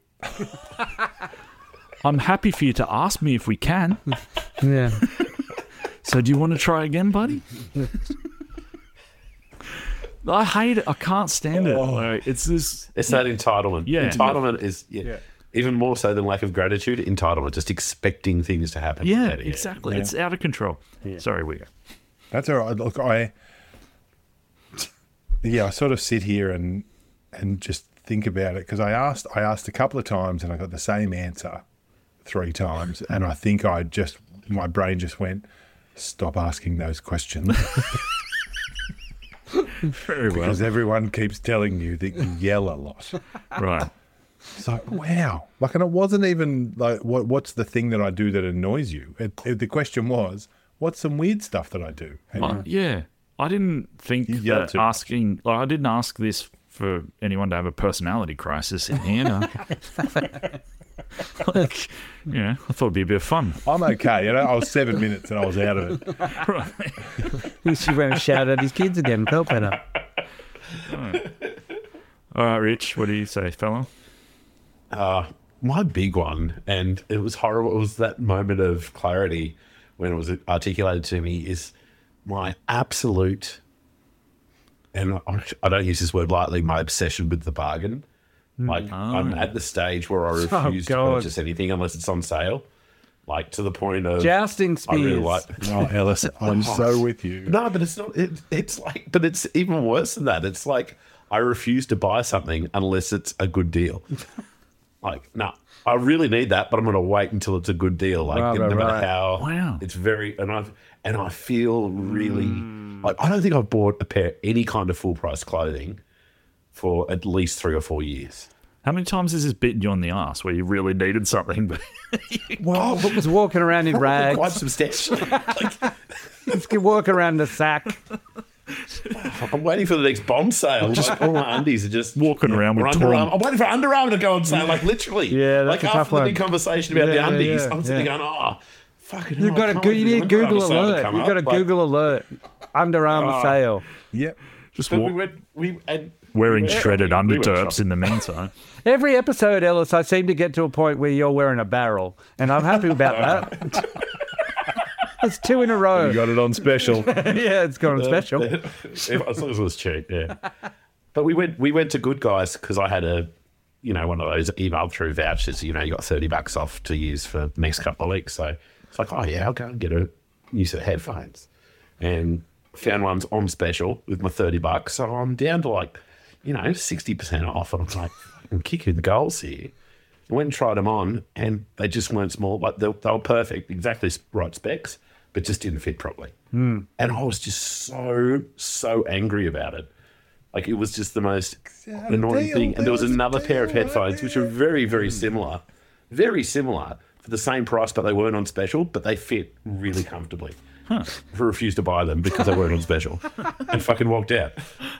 I'm happy for you to ask me if we can. Yeah. So do you want to try again, buddy?" I hate it. I can't stand it. Like, it's this. It's that entitlement. Yeah. Entitlement is yeah, even more so than lack of gratitude. Entitlement, just expecting things to happen. Yeah, At the end. exactly. It's out of control. Sorry, we go. That's all right. Look, I yeah, I sort of sit here and and just think about it because I asked I asked a couple of times and I got the same answer three times, and I think I just my brain just went, stop asking those questions. Very well. Because everyone keeps telling you that you yell a lot. Right. It's like, wow. Like, and it wasn't even like, what? What's the thing that I do that annoys you? It, it, the question was, what's some weird stuff that I do? And I- yeah. I didn't think You yelled that too much. asking, like, I didn't ask this for anyone to have a personality crisis in here. No. Like, yeah, I thought it'd be a bit of fun. I'm okay. You know, I was seven minutes and I was out of it. Right. She went and shouted at his kids again. Felt better. All right, Rich, what do you say, fella? Uh, my big one, and it was horrible. It was that moment of clarity when it was articulated to me. Is my absolute, and I, I don't use this word lightly, my obsession with the bargain. Like I'm at the stage where I refuse to God. purchase anything unless it's on sale. Like to the point of Jousting I really spears. like. Oh, Ellis, I'm so with you. No, but it's not. It, it's like, but it's even worse than that. It's like I refuse to buy something unless it's a good deal. Like, no, I really need that, but I'm going to wait until it's a good deal. Like, Right, no right, matter right. how. Wow. It's very, and I've and I feel really like I don't think I've bought a pair any kind of full price clothing for at least three or four years. How many times has this bitten you on the ass where you really needed something, but Well, I was walking around in rags. Quite substantial. Like, Let's get walk around the sack. I'm waiting for the next bomb sale. Just all my undies are just Walking around with or torn- Under Armour. I'm waiting for Under Armour to go on sale, like literally. Yeah, that's like a after tough the one. big conversation about Yeah, the yeah, undies, yeah, I'm sitting yeah. going, oh, fucking You've hell, got I to can't go, wait you for the need Under Armour Google sale to alert. come You've up. got to Like, Google alert. Under Armour sale. Yep. just But we walk, went, we, and wearing we went- shredded we went underturps shopping. in the meantime. Every episode, Ellis, I seem to get to a point where you're wearing a barrel, and I'm happy about that. It's two in a row. You got it on special. Yeah, it's gone special. If- as long as it was cheap, yeah. But we went we went to Good Guys because I had a, you know, one of those email through vouchers. You know, you got thirty bucks off to use for the next couple of weeks. So it's like, oh yeah, I'll go and get a new set of headphones, and found ones on special with my thirty bucks. So I'm down to like, you know, sixty percent off, and I'm like, I'm kicking the goals here. I went and tried them on, and they just weren't small. Like they, they were perfect, exactly right specs, but just didn't fit properly. And I was just so, so angry about it. Like it was just the most out of annoying deal. thing. And there was There was a another pair of deal, headphones which were very, very similar, very similar for the same price, but they weren't on special, but they fit really comfortably. I refused to buy them because they weren't on special, and fucking walked out.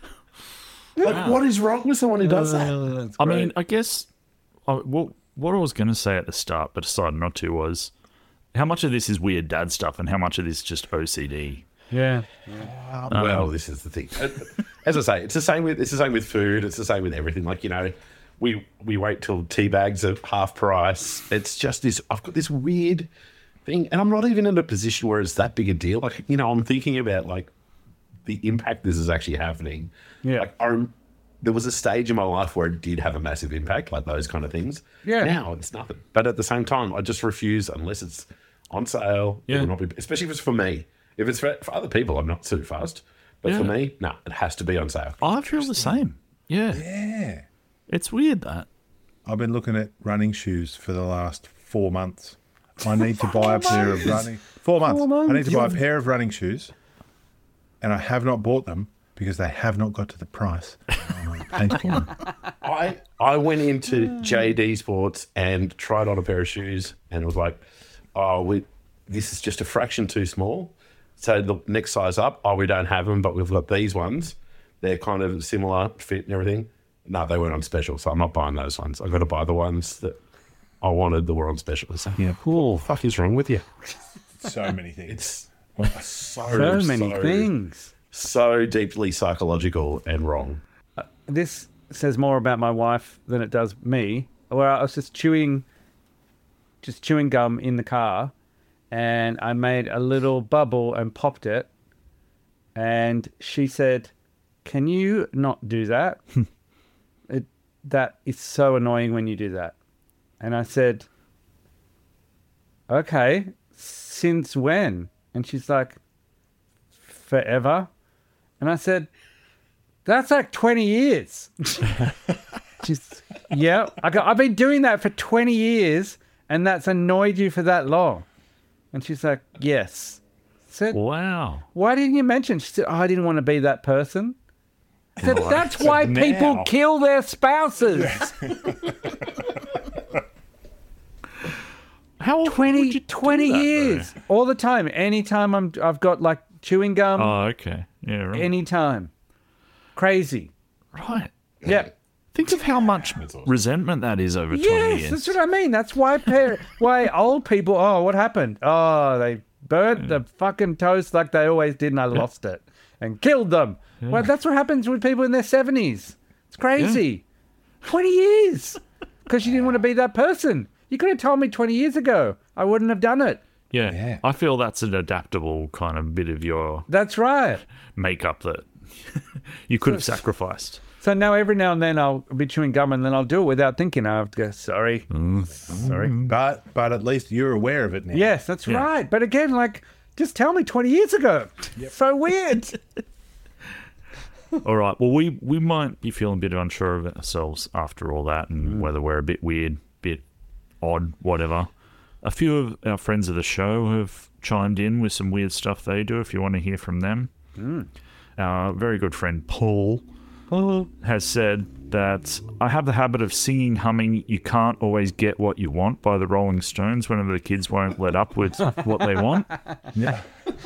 Like, what is wrong with someone who does that? I mean, I guess I, what, what I was going to say at the start, but decided not to, was how much of this is weird dad stuff and how much of this is just O C D? Yeah. Well, this is the thing. As I say, it's the same with it's the same with food. It's the same with everything. Like, you know, we we wait till tea bags are half price. It's just this. I've got this weird thing, and I'm not even in a position where it's that big a deal. Like, you know, I'm thinking about like the impact this is actually happening. Yeah. Like, I rem- there was a stage in my life where it did have a massive impact, like those kind of things. Yeah. Now it's nothing. But at the same time, I just refuse unless it's on sale. It Yeah. will not be, especially if it's for me. If it's for, for other people, I'm not too fast. But for Yeah. me, no, it has to be on sale. I feel the same. Yeah. Yeah. It's weird that. I've been looking at running shoes for the last four months. I need to buy a pair of running. Four months. I need to buy a pair of running shoes, and I have not bought them because they have not got to the price. I'm paying for them. I I went into J D Sports and tried on a pair of shoes, and it was like, oh, we, this is just a fraction too small. So the next size up, oh, we don't have them, but we've got these ones. They're kind of similar fit and everything. No, they weren't on special, so I'm not buying those ones. I've got to buy the ones that I wanted that were on special. So, Yeah. cool. Fuck is wrong with you? So many things. It's so, So many so, things. So deeply psychological and wrong. This says more about my wife than it does me. Where I was just chewing, just chewing gum in the car, and I made a little bubble and popped it. And she said, can you not do that? it, that is so annoying when you do that. And I said, okay, since when? And she's like, forever. And I said, that's like twenty years. She's, yeah, I go, I've been doing that for twenty years and that's annoyed you for that long. And she's like, yes. I said, Wow. why didn't you mention? She said, oh, I didn't want to be that person. I said, that's why now. people kill their spouses. How often twenty, would you do twenty that, though? years. All the time. Anytime I'm, I've got like chewing gum, Oh, okay. Yeah, right. anytime. Crazy. right. Yeah. Think of how much resentment that is over twenty Yes, years. that's what I mean. That's why par- why old people, oh, what happened? Oh, they burnt the fucking toast like they always did and I lost it and killed them. Well, that's what happens with people in their seventies. It's crazy. twenty years. Because you didn't want to be that person. You could have told me twenty years ago. I wouldn't have done it. Yeah. Yeah. I feel that's an adaptable kind of bit of your That's right. makeup that you could have sacrificed. So now every now and then I'll be chewing gum and then I'll do it without thinking. I have to go, sorry. Sorry. But but at least you're aware of it now. Yes, that's Yeah. right. But again, like, just tell me twenty years ago. So weird. All right. Well, we, we might be feeling a bit unsure of ourselves after all that and whether we're a bit weird, bit odd, whatever. A few of our friends of the show have chimed in with some weird stuff they do if you want to hear from them. Our very good friend Paul has said that I have the habit of singing, humming You Can't Always Get What You Want by the Rolling Stones whenever the kids won't let up with what they want. Yeah.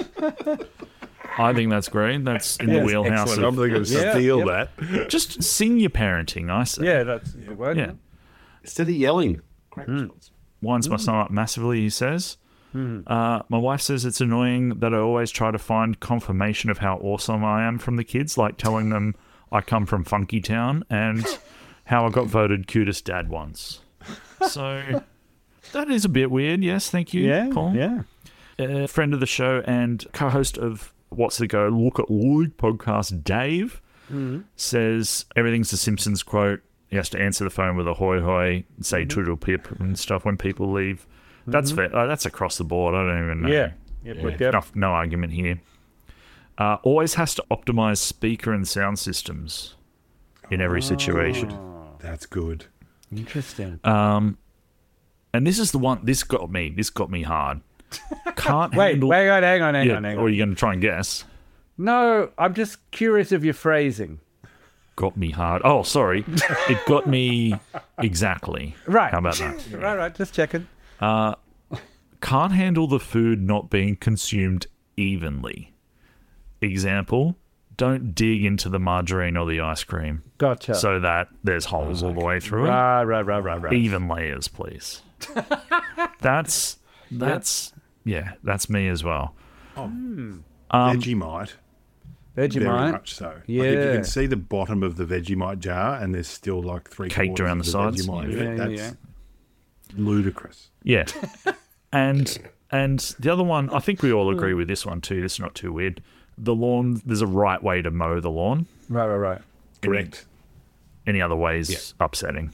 I think that's great. That's in the Yes, wheelhouse Excellent. I'm of going to Yeah, steal yep. that. just sing your parenting, I say. Yeah, that's the word. Yeah. Instead of yelling. Great response. Winds my son up massively, he says. Uh, my wife says it's annoying that I always try to find confirmation of how awesome I am from the kids, like telling them I come from Funky Town and how I got voted cutest dad once. So that is a bit weird. Yes, thank you, Yeah, Paul. yeah. A friend of the show and co-host of What's the Go Look at Luke podcast, Dave, says everything's the Simpsons quote. He has to answer the phone with a hoi hoi, say toodle pip and stuff when people leave. That's fair. Uh, that's across the board. I don't even know. Yeah. Yep, yep, yep. No, no argument here. Uh, always has to optimize speaker and sound systems in every situation. That's good. Interesting. Um, and this is the one. This got me. This got me hard. Can't wait, handle. wait, wait, hang on, hang yeah, on, hang or are on. you going to try and guess? No, I'm just curious of your phrasing. Got me hard. Oh, sorry. It got me exactly. Right. How about that? Right, right, just checking. Can't handle the food not being consumed evenly. Example, don't dig into the margarine or the ice cream Gotcha. so that there's holes all the way through it. right, right, right, right, right. Even layers, please. That's, that's, yeah, that's me as well. Vegemite. Vegemite. Very much so. Like if you Yeah. can see the bottom of the Vegemite jar and there's still like three Caked quarters around of the sides. Vegemite, Yeah, yeah, that's yeah. ludicrous. Yeah. and and the other one, I think we all agree with this one too. This is not too weird. The lawn, there's a right way to mow the lawn. Right, right, right. Correct. Any other way is upsetting.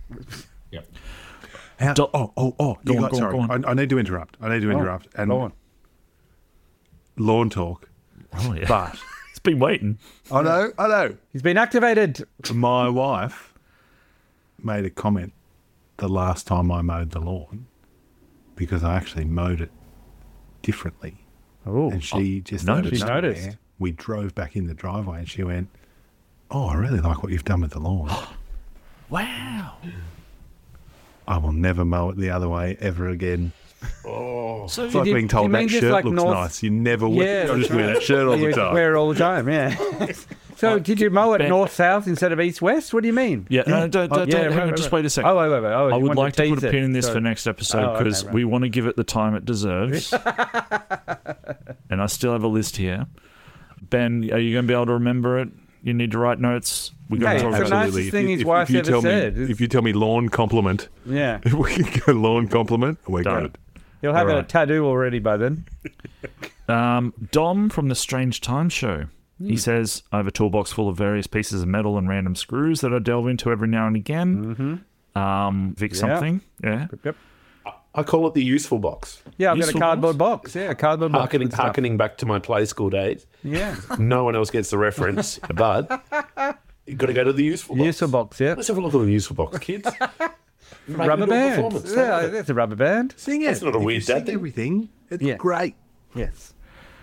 How, Do- oh, oh, oh. Go You on, got, go on, sorry. go on. I, I need to interrupt. I need to interrupt. And Go on. lawn talk. Oh, yeah. But It's been waiting. I know, I know. He's been activated. My wife made a comment the last time I mowed the lawn because I actually mowed it differently. Oh, And she just noticed. let She us know noticed. there. We drove back in the driveway and she went, "Oh, I really like what you've done with the lawn. Wow. I will never mow it the other way ever again." So It's like you- being you told mean that just shirt like looks North- nice. You never wear, Yeah, I just that's wear right. that shirt all you the time. wear it all the time, yeah. So did you mow it Ben- north-south instead of east-west? What do you mean? Yeah, no, don't, don't, Oh, don't, yeah, hang right, on, right, just right. wait a second. Oh, wait, wait, wait. Oh, I you would want like to put a tease pin it. in this Sorry. for next episode Oh, okay, because right. we want to give it the time it deserves. And I still have a list here. Ben, are you going to be able to remember it? You need to write notes. We got Hey, to talk it's about the it. nicest thing his wife's you ever tell said. Me, It's- if you tell me lawn compliment, Yeah. if we can go lawn compliment, we're Done. good. He'll have All a right. tattoo already by then. Um, Dom from the Strange Time Show He says, I have a toolbox full of various pieces of metal and random screws that I delve into every now and again. Mm-hmm. Um, Vic Yeah. something. Yeah. Yep, yep. I call it the useful box. Yeah, I've got a Useful cardboard box. Yeah, a cardboard box. Harkening, with stuff. harkening back to my play school days. Yeah. No one else gets the reference, but you've got to go to the useful box. Useful box, yeah. Let's have a look at the useful box, kids. Make Rubber it a band. performance. Yeah, that's a rubber band. Sing it. That's not a If you weird sing dad thing. everything. It's Yeah. great. Yes.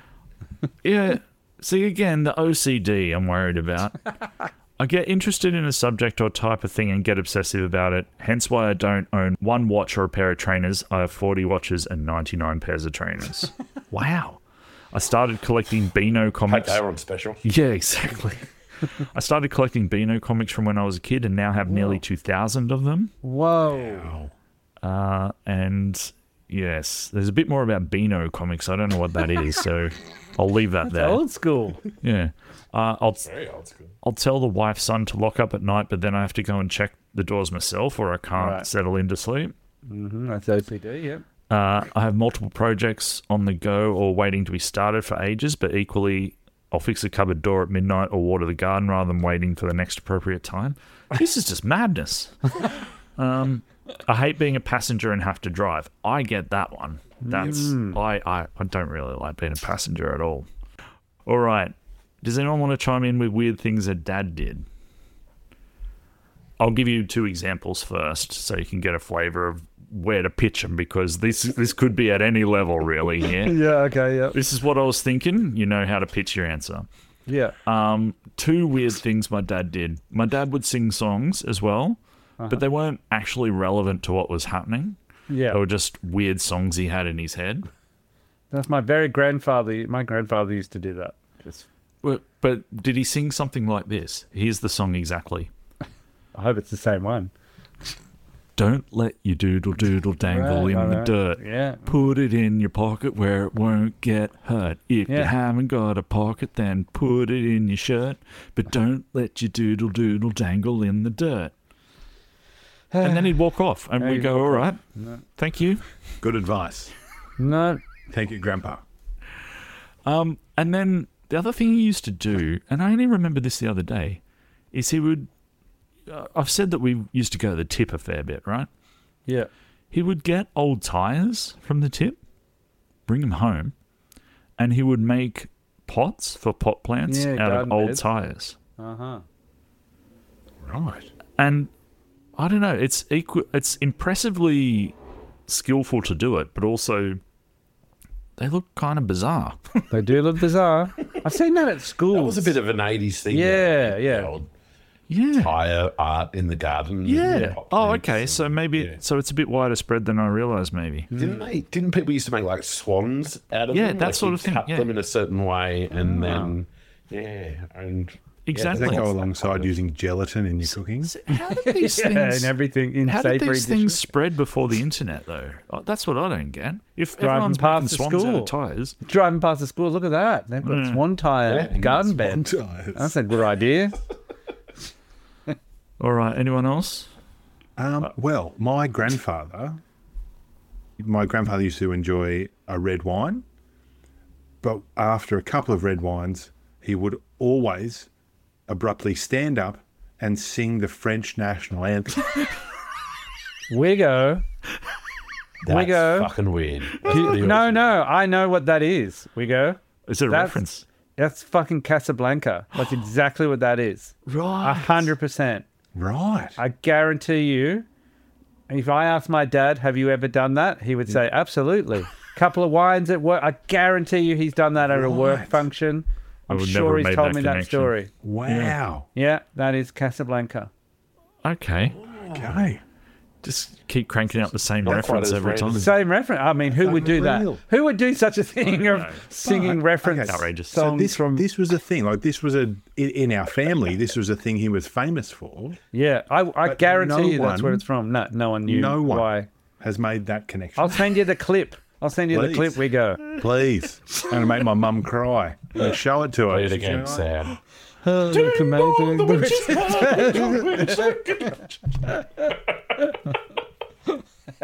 Yeah. See, again, the O C D I'm worried about. I get interested in a subject or type of thing and get obsessive about it. Hence why I don't own one watch or a pair of trainers. I have forty watches and ninety-nine pairs of trainers. Wow. I started collecting Beano Hey, comics. they were on special. Yeah, exactly. I started collecting Beano comics from when I was a kid and now have nearly two thousand of them. Whoa. Uh, and yes, there's a bit more about Beano comics. I don't know what that is, so I'll leave that there. Old school. Yeah. Uh, I'll Very old school. I'll tell the wife's son to lock up at night, but then I have to go and check the doors myself or I can't Right. settle into sleep. Mm-hmm, that's O C D, yep. Uh, I have multiple projects on the go or waiting to be started for ages, but equally, I'll fix a cupboard door at midnight or water the garden rather than waiting for the next appropriate time. This is just madness. um, I hate being a passenger and have to drive. I get that one. That's I, I, I don't really like being a passenger at all. All right. Does anyone want to chime in with weird things that Dad did? I'll give you two examples first so you can get a flavour of where to pitch them because this this could be at any level, really. Yeah. Yeah, okay, yeah. This is what I was thinking. You know how to pitch your answer. Yeah. Um, two weird things my dad did. My dad would sing songs as well, but they weren't actually relevant to what was happening. Yeah. They were just weird songs he had in his head. That's my very grandfather. My grandfather used to do that. Just, But, but did he sing something like this? Here's the song exactly. I hope it's the same one. Don't let your doodle doodle dangle Right, in I the know. dirt. Yeah. Put it in your pocket where it won't get hurt. If you Yeah. haven't got a pocket, then put it in your shirt. But don't let your doodle doodle dangle in the dirt. And then he'd walk off, and Yeah, we'd he'd go, all right, thank you. Good advice. No. Thank you, Grandpa. Um, and then the other thing he used to do, and I only remember this the other day, is he would, uh, I've said that we used to go to the tip a fair bit, right? Yeah. He would get old tyres from the tip, bring them home, and he would make pots for pot plants Yeah, out of garden old beds. tyres. Uh-huh. Right. And I don't know, it's equi- it's impressively skillful to do it, but also they look kind of bizarre. They do look bizarre. I've seen that at school. That was a bit of an eighties thing. Yeah, though. yeah. The old Yeah. Tire art in the garden. Yeah. Pop Oh, plants okay. and- So maybe yeah. so it's a bit wider spread than I realised. Maybe. Didn't they? Didn't people used to make like swans out of Yeah, them? that Like, sort you'd of thing, Cut yeah. them in a certain way, and then yeah, and Does Exactly. that go alongside using gelatin in your cooking? How did these yeah, things? and everything in How did savoury these things dishes. spread before the internet, though? Oh, that's what I don't get. If Driving everyone's past making the swans out school. of tyres, Driving past the school, look at that. They've got Mm. swan tire Yeah, garden bed. Tyres. That's a good idea. all right. Anyone else? Um, well, my grandfather, my grandfather used to enjoy a red wine, but after a couple of red wines, he would always abruptly stand up and sing the French national anthem. We go. that's We go. fucking weird. No, no, I know what that is. We go. Is it a That's- reference? That's fucking Casablanca. That's exactly what that is. A Right. hundred percent. Right. I guarantee you, if I asked my dad, have you ever done that? He would say, absolutely. Couple of wines at work. I guarantee you he's done that at a work Right. function. I I'm would sure never he's made told that me that connection. story. Wow. Yeah, that is Casablanca. Okay. Okay. Just keep cranking out the same Not quite reference as every time. random. Same reference. I mean, who would do that? Unreal. Who would do such a thing of singing But- reference okay. Outrageous. So songs this from... this was a thing. Like this was a in, in our family. This was a thing he was famous for. Yeah, I, I But guarantee no you that's where one- it's from. No, no one knew no one why. has made that connection. I'll send you the clip. I'll send you the Please. clip. We go. Please. I'm going to make my mum cry. I'm going to show it to her. Play it She's again, gonna- Sam. Oh, that's amazing.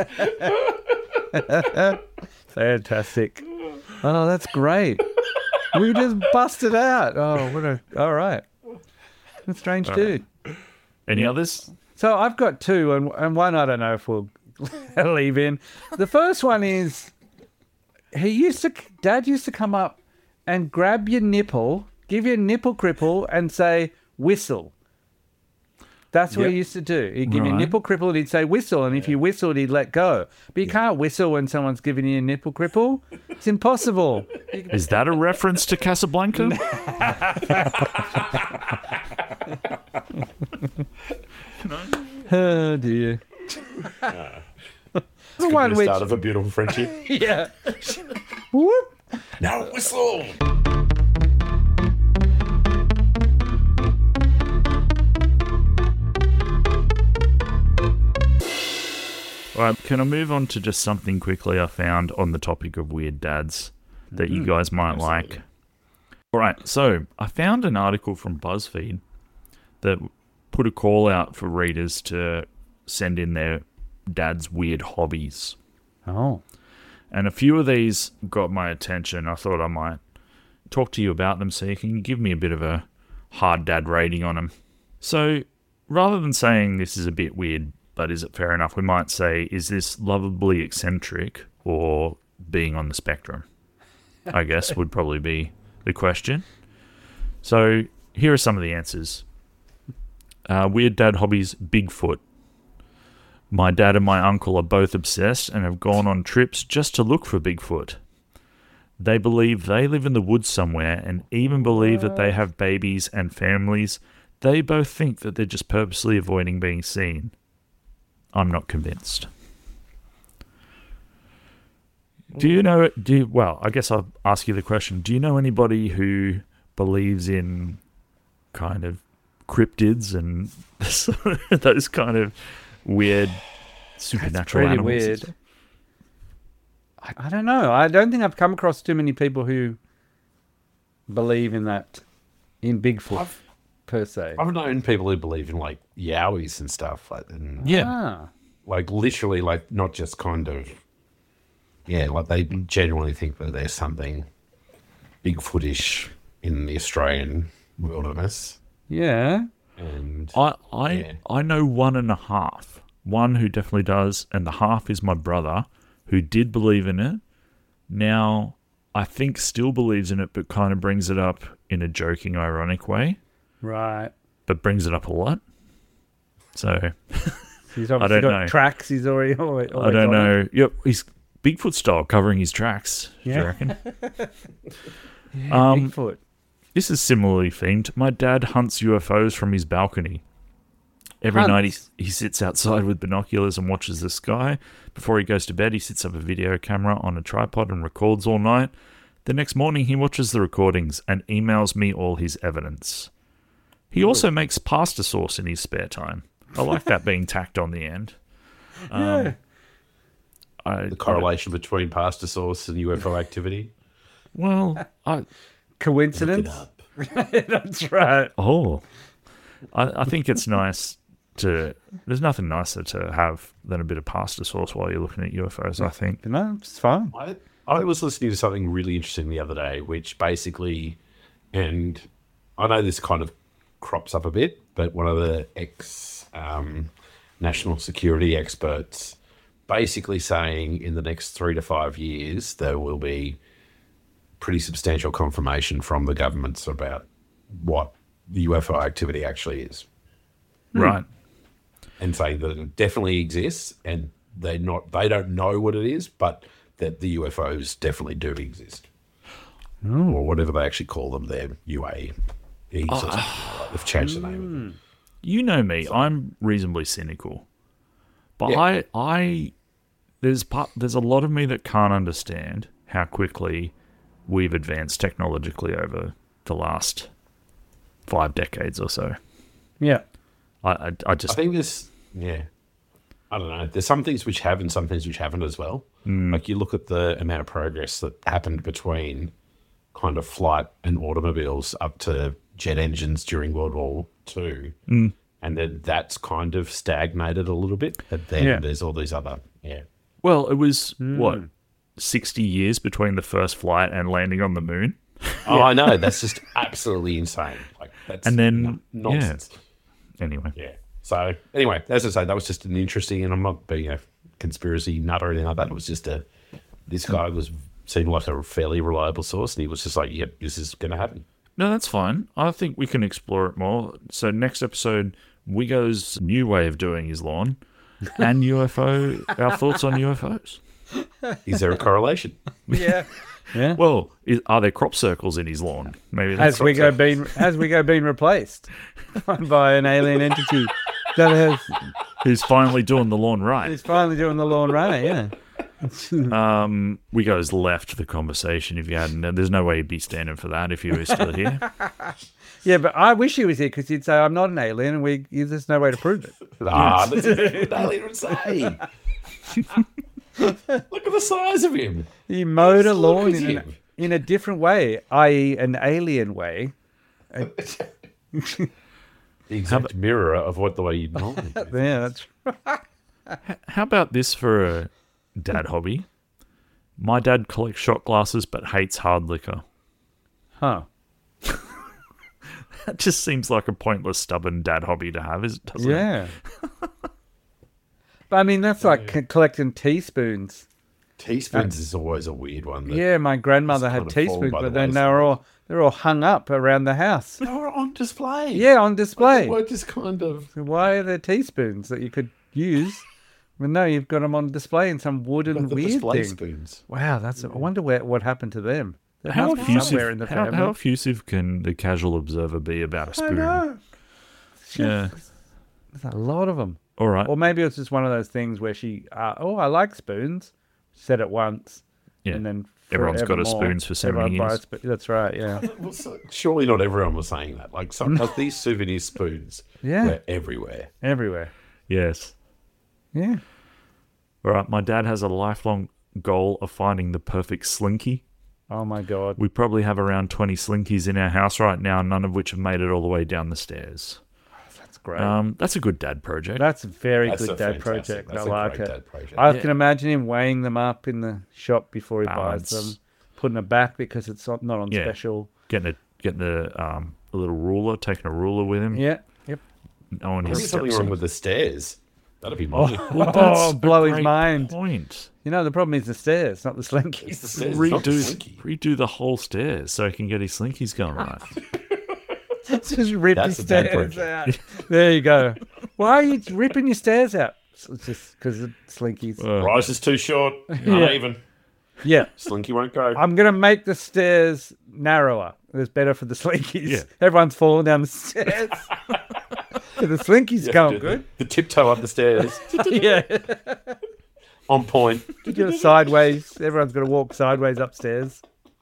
Fantastic. Oh, that's great. We just busted out. Oh, what a... All right. A strange dude. Any others? So I've got two, and, and one I don't know if we'll leave in. The first one is, he used to... Dad used to come up and grab your nipple, give you a nipple cripple, and say, whistle. That's what Yep. he used to do. He'd give you a Right. nipple cripple and he'd say whistle, and if you whistled, he'd let go. But you can't whistle when someone's giving you a nipple cripple. It's impossible. Is that a reference to Casablanca? Oh, dear. The one which- start of a beautiful friendship. Yeah. Whoop. Now whistle. All right, can I move on to just something quickly I found on the topic of weird dads that you guys might like? All right, so I found an article from BuzzFeed that put a call out for readers to send in their dad's weird hobbies. Oh. And a few of these got my attention. I thought I might talk to you about them so you can give me a bit of a hard dad rating on them. So rather than saying this is a bit weird, but is it fair enough, we might say, is this lovably eccentric or being on the spectrum? I guess would probably be the question. So here are some of the answers. Uh, weird dad hobbies, Bigfoot. My dad and my uncle are both obsessed and have gone on trips just to look for Bigfoot. They believe they live in the woods somewhere and even believe that they have babies and families. They both think that they're just purposely avoiding being seen. I'm not convinced. Do you know, do you, well, I guess I'll ask you the question. Do you know anybody who believes in kind of cryptids and those kind of weird supernatural Pretty animals? weird. I, I don't know. I don't think I've come across too many people who believe in that, in Bigfoot I've- per se. I've known people who believe in like yowies and stuff, like and Yeah. Ah. like literally, like not just kind of, yeah, like they genuinely think that there's something Bigfootish in the Australian wilderness, Yeah. and I I Yeah. I know one and a half. One who definitely does, and the half is my brother, who did believe in it. Now, I think still believes in it, but kind of brings it up in a joking, ironic way, Right. but brings it up a lot. So He's obviously don't got know. tracks. He's already. always I don't on it. know. Yep, he's Bigfoot style, covering his tracks. Do you Yeah. reckon? Yeah, Um, Bigfoot. This is similarly themed. My dad hunts U F Os from his balcony. Every Hunts? night he, he sits outside with binoculars and watches the sky. Before he goes to bed, he sets up a video camera on a tripod and records all night. The next morning, he watches the recordings and emails me all his evidence. He also makes pasta sauce in his spare time. I like that being tacked on the end. Um, Yeah. I, the correlation between pasta sauce and U F O activity. well, I, Coincidence? That's right. Oh, I, I think it's nice to. There's nothing nicer to have than a bit of pasta sauce while you're looking at U F Os. I think. No, it's fine. I, I was listening to something really interesting the other day, which basically, and I know this kind of crops up a bit, but one of the ex um, national security experts basically saying in the next three to five years there will be pretty substantial confirmation from the governments about what the U F O activity actually is, Right. and saying that it definitely exists, and they not they don't know what it is, but that the U F Os definitely do exist, or whatever they actually call them. They're U A Es or something like that. They've changed the name of them. You know me. I'm reasonably cynical, but Yeah. I, I, there's part, there's a lot of me that can't understand how quickly we've advanced technologically over the last five decades or so. Yeah. I, I, I I just, think this, yeah, I don't know. There's some things which have and some things which haven't as well. Like you look at the amount of progress that happened between kind of flight and automobiles up to jet engines during World War Two, and then that's kind of stagnated a little bit. And then Yeah. there's all these other, yeah, well, it was what sixty years between the first flight and landing on the moon. Oh, I know. That's just absolutely insane. Like that's And then, n- nonsense. Anyway, Yeah. So anyway, as I say, that was just an interesting, and I'm not being a conspiracy nut or anything like that. It was just a this guy was seemed like a fairly reliable source, and he was just like, "Yep, this is going to happen." no, that's fine. I think we can explore it more. So next episode, Wigo's new way of doing his lawn, and U F O. Our thoughts on U F Os. Is there a correlation? Yeah. Yeah. Well, is, are there crop circles in his lawn? Maybe that's Has we go been has we go been replaced by an alien entity that has who's finally doing the lawn right. is finally doing the lawn right? Yeah. Um, Wigo's left the conversation. If you hadn't, there's no way he'd be standing for that if you were still here. Yeah, but I wish he was here because he'd say I'm not an alien, and we there's no way to prove it. Ah, that's what the alien would say. Look at the size of him. He mowed a Just look lawn at in, an, him. in a different way, that is, an alien way. The exact mirror of what the way you'd normally do. Yeah, that's How about this for a dad hobby? My dad collects shot glasses but hates hard liquor. huh. That just seems like a pointless, stubborn dad hobby to have, is- doesn't it? Yeah. But I mean, that's like co- collecting teaspoons. Teaspoons is always a weird one. that- Yeah, my grandmother It's had kind of fallen teaspoons, by the but then they wayside. were all they're all hung up around the house. They were on display. Yeah, on display. What just kind of So why are there teaspoons that you could use? Well, no, you've got them on display in some wooden the weird display thing. spoons. Wow, that's. I wonder where what happened to them. They How must be somewhere effusive, in the how, family. how effusive can the casual observer be about a I spoon? know. Yeah. There's a lot of them. All right. Or maybe it's just one of those things where she, uh, oh, I like spoons. Said it once, Yeah. and then Everyone's got a forevermore, spoons for so everyone many buys years. spo- That's right. Yeah. Well, so, surely not everyone was saying that. Like some of these souvenir spoons Yeah. were everywhere. Everywhere. Yes. Yeah. All right. My dad has a lifelong goal of finding the perfect slinky. Oh my God. We probably have around twenty slinkies in our house right now, none of which have made it all the way down the stairs. That's great. Um, that's a good dad project. That's a very That's good a dad fantastic- project. that's I a like great it. dad project. I Yeah. can imagine him weighing them up in the shop before he Balance. buys them, putting it back because it's not not on Yeah. special. Getting a getting the um a little ruler, taking a ruler with him. Yeah. Yep. Knowing There's his something steps. wrong with the stairs. That'd be mine. Well, Oh, a blow his great mind. Point. You know, the problem is the stairs, not the It's the slinkies. stairs, not the Redo slinky. redo the whole stairs so he can get his slinkies going right. Just rip That's his a dad stairs project. out. There you go. Why are you ripping your stairs out? It's just because of slinkies. Rise is too short. Not even. Yeah. Slinky won't go. I'm going to make the stairs narrower. It's better for the slinkies. Yeah. Everyone's falling down the stairs. The slinkies You have going to do good. The, the tiptoe up the stairs. Yeah. On point. You do it sideways. Everyone's got to walk sideways upstairs.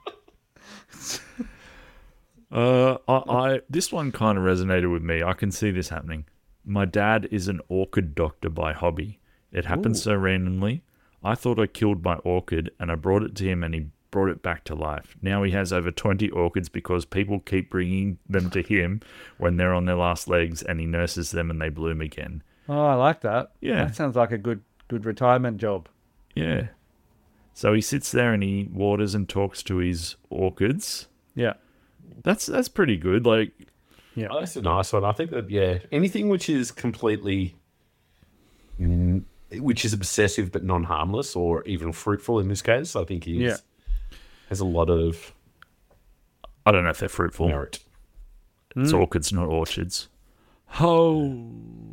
Uh, I, I this one kind of resonated with me. I can see this happening. My dad is an orchid doctor by hobby. It happened so randomly. I thought I killed my orchid, and I brought it to him, and he brought it back to life. Now he has over twenty orchids because people keep bringing them to him when they're on their last legs, and he nurses them, and they bloom again. Oh, I like that. Yeah. That sounds like a good good retirement job. Yeah. So he sits there and he waters and talks to his orchids. Yeah. That's that's pretty good. Like, Oh, that's a nice one. I think that, yeah, anything which is completely, mm, which is obsessive but non-harmless or even fruitful in this case, I think is, Yeah. has a lot of I don't know if they're fruitful. merit. It's orchids, not orchards. Ho.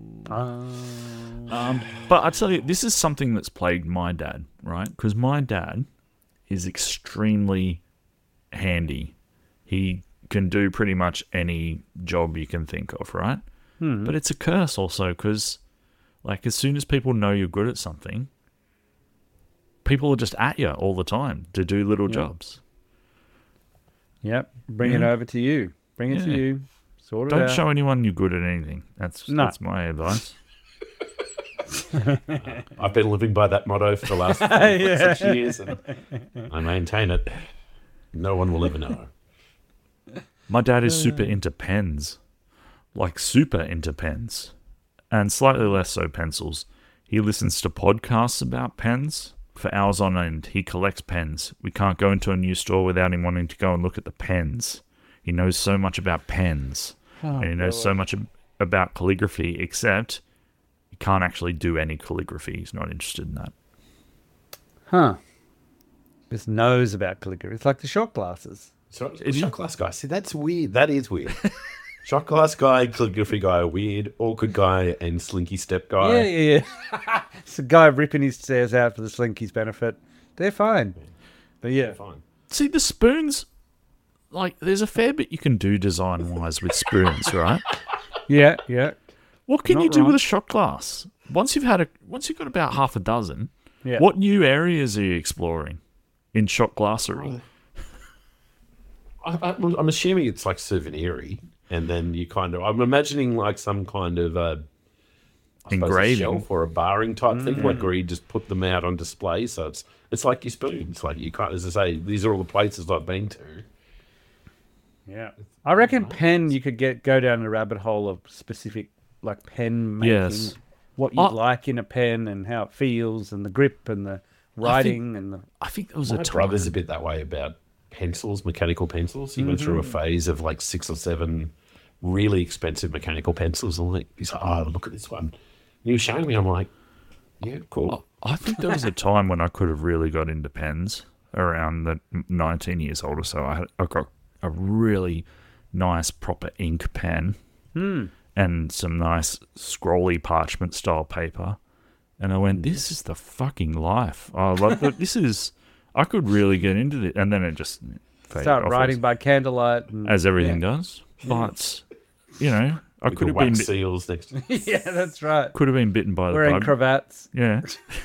Um, but I tell you, this is something that's plagued my dad, right? Because my dad is extremely handy. He can do pretty much any job you can think of, right? But it's a curse also because, like, as soon as people know you're good at something, people are just at you all the time to do little jobs. Yep. Bring it Yeah. over to you. Bring it to Yeah. you. Sort it Don't out. show anyone you're good at anything. That's No. that's my advice. I've been living by that motto for the last six years and I maintain it. No one will ever know. My dad is super into pens, like super into pens, and slightly less so pencils. He listens to podcasts about pens. for hours on end. He collects pens. We can't go into a new store without him wanting to go and look at the pens. He knows so much about pens. and he knows so much ab- about calligraphy, except he can't actually do any calligraphy. He's not interested in that. Huh. Just knows about calligraphy. It's like the shot glasses. So, shot glass guy. See, that's weird. That is weird. Shot glass guy, calligraphy guy are weird. Awkward guy and slinky step guy. Yeah, yeah, yeah. It's a guy ripping his stairs out for the slinky's benefit. They're fine. But yeah. Fine. See, the spoons, like, there's a fair bit you can do design-wise with spoons, right? Yeah, yeah. What can Not you do wrong. with a shot glass? Once you've had a, once you've got about half a dozen, Yeah. what new areas are you exploring in shot glassery? I, I, I'm assuming it's like souvenir-y, and then you kind of... I'm imagining like some kind of... Uh, I suppose a Engraving. shelf or a barring type thing, like where you just put them out on display. So it's it's like your spoons. Like you can't, as I say, these are all the places I've been to. Yeah. I reckon pen, you could get go down the rabbit hole of specific, like, pen making. Yes. What you I- like in a pen and how it feels and the grip and the writing and the... I think there was My a time. brother's a bit that way about pencils, mechanical pencils. He went through a phase of like six or seven really expensive mechanical pencils. And like, he's like, oh, look at this one. And he was showing me. I'm like, yeah, cool. I think there was a time when I could have really got into pens around the nineteen years old or so. I had I got a really nice proper ink pen and some nice scrolly parchment style paper. And I went, this is the fucking life. I love that. This is, I could really get into this. And then it just faded Start off writing as, by candlelight. And, as everything does. But, you know, I With could the have been wax seals next to yeah, that's right. could have been bitten by the Wearing bug. cravats. Yeah.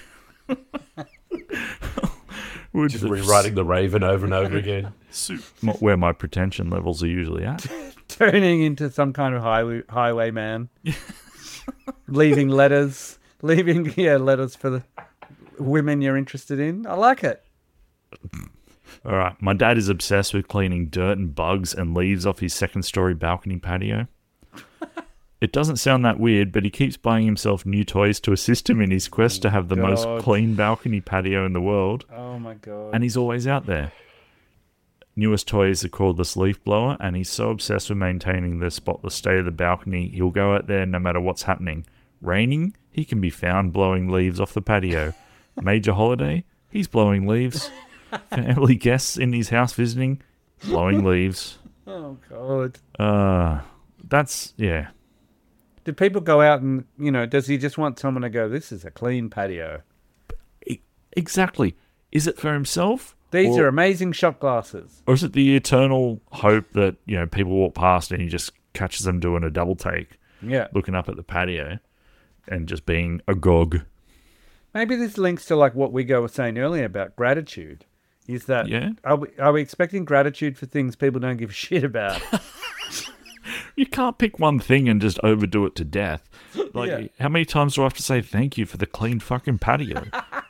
Would just have rewriting the Raven over and over again. suit where my pretension levels are usually at. Turning into some kind of highway highwayman. Leaving letters. Leaving, yeah, letters for the women you're interested in. I like it. All right. My dad is obsessed with cleaning dirt and bugs and leaves off his second story balcony patio. It doesn't sound that weird, but he keeps buying himself new toys to assist him in his quest to have the most God. clean balcony patio in the world. Oh, my God. And he's always out there. Newest toys are called the leaf blower, and he's so obsessed with maintaining the spotless state of the balcony, he'll go out there no matter what's happening. Raining, he can be found blowing leaves off the patio. Major holiday, he's blowing leaves. Family guests in his house visiting, blowing leaves. Oh, God. Uh, that's, yeah. Do people go out and, you know, does he just want someone to go, this is a clean patio? E- Exactly. Is it for himself? These or, are amazing shot glasses. Or is it the eternal hope that, you know, people walk past and he just catches them doing a double take, Yeah. looking up at the patio and just being agog? Maybe this links to, like, what we go were saying earlier about gratitude. Is that, Yeah. are we, are we expecting gratitude for things people don't give a shit about? You can't pick one thing and just overdo it to death. Like, Yeah. how many times do I have to say thank you for the clean fucking patio?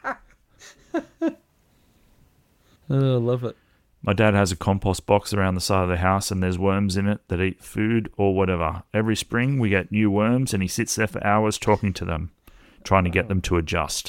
Oh, I love it. My dad has a compost box around the side of the house and there's worms in it that eat food or whatever. Every spring we get new worms and he sits there for hours talking to them, trying to get them to adjust.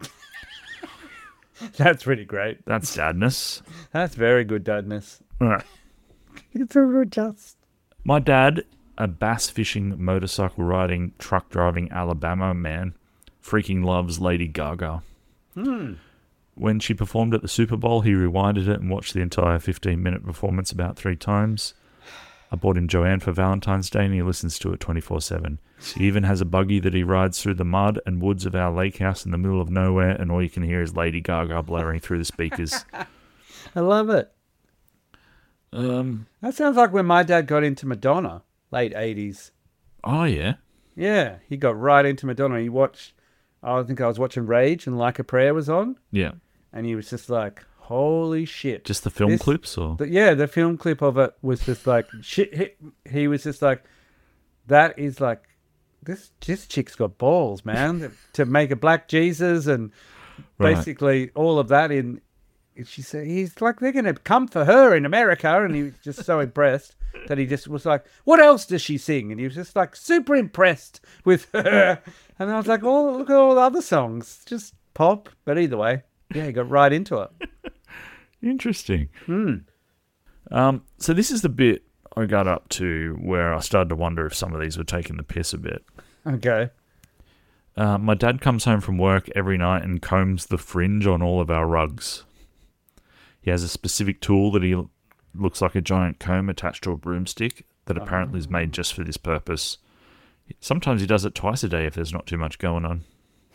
That's pretty great. That's sadness. That's very good, dadness. All right. It's a just. My dad, a bass fishing, motorcycle riding, truck driving Alabama man, freaking loves Lady Gaga. When she performed at the Super Bowl, he rewinded it and watched the entire fifteen minute performance about three times. I bought him Joanne for Valentine's Day and he listens to it twenty-four seven. He even has a buggy that he rides through the mud and woods of our lake house in the middle of nowhere, and all you can hear is Lady Gaga blaring through the speakers. I love it. Um. That sounds like when my dad got into Madonna, late eighties. Oh, yeah. Yeah, he got right into Madonna. He watched, I think I was watching Rage and Like a Prayer was on, Yeah. and he was just like, holy shit. Just the film This- clips, or The- yeah, the film clip of it was just like, shit. He, he was just like, that is like, this this chick's got balls, man, to make a black Jesus and Right. basically all of that in. She said, he's like, they're going to come for her in America. And he was just so impressed that he just was like, what else does she sing? And he was just like super impressed with her. And I was like, oh, look at all the other songs. Just pop. But either way, Yeah, he got right into it. Interesting. Um, so this is the bit I got up to where I started to wonder if some of these were taking the piss a bit. Okay. Uh, my dad comes home from work every night and combs the fringe on all of our rugs. He has a specific tool that he looks like a giant comb attached to a broomstick that apparently is made just for this purpose. Sometimes he does it twice a day if there's not too much going on.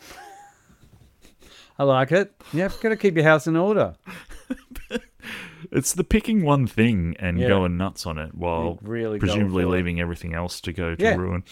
I like it. You've got to keep your house in order. It's the picking one thing and Yeah. going nuts on it while You really go presumably for it. leaving everything else to go to Yeah. ruin.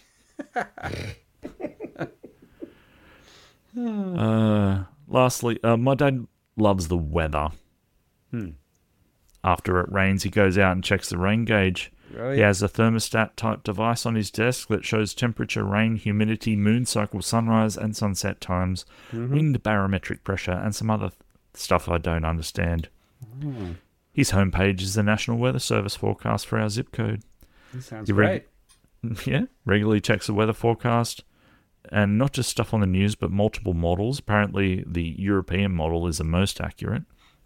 uh, lastly, uh, my dad loves the weather. Hmm. After it rains, he goes out and checks the rain gauge. Oh, He yeah. has a thermostat type device on his desk that shows temperature, rain, humidity, moon cycle, sunrise and sunset times, Mm-hmm. wind barometric pressure, and some other th- stuff I don't understand. Mm. His homepage is the National Weather Service forecast for our zip code. That sounds You great. reg- Yeah, regularly checks the weather forecast, and not just stuff on the news, but multiple models. Apparently, the European model is the most accurate.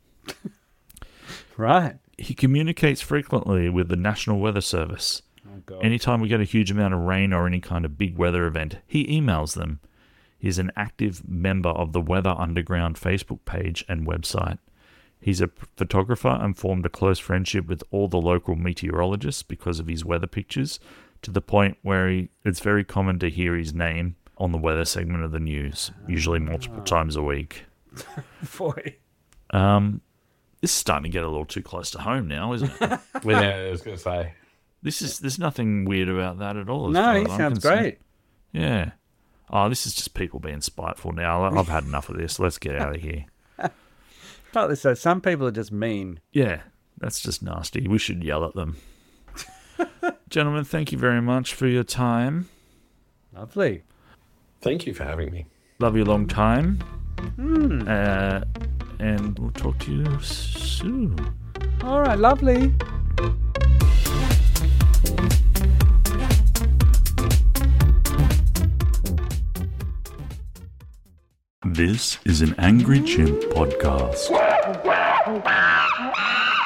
Right. He communicates frequently with the National Weather Service. Oh, God. Anytime we get a huge amount of rain or any kind of big weather event, he emails them. He's an active member of the Weather Underground Facebook page and website. He's a photographer and formed a close friendship with all the local meteorologists because of his weather pictures, to the point where he, it's very common to hear his name on the weather segment of the news, usually multiple times a week. Boy. Um, this is starting to get a little too close to home now, isn't it? Well, yeah, I was going to say. This is there's nothing weird about that at all. as No, far he as I'm sounds concerned. great. Yeah. Oh, this is just people being spiteful now. I've had enough of this. Let's get out of here. Partly so. Some people are just mean. Yeah, that's just nasty. We should yell at them. Gentlemen, thank you very much for your time. Lovely. Thank you for having me. Love you long time. Uh, and we'll talk to you soon. All right, lovely. This is an Angry Chimp podcast.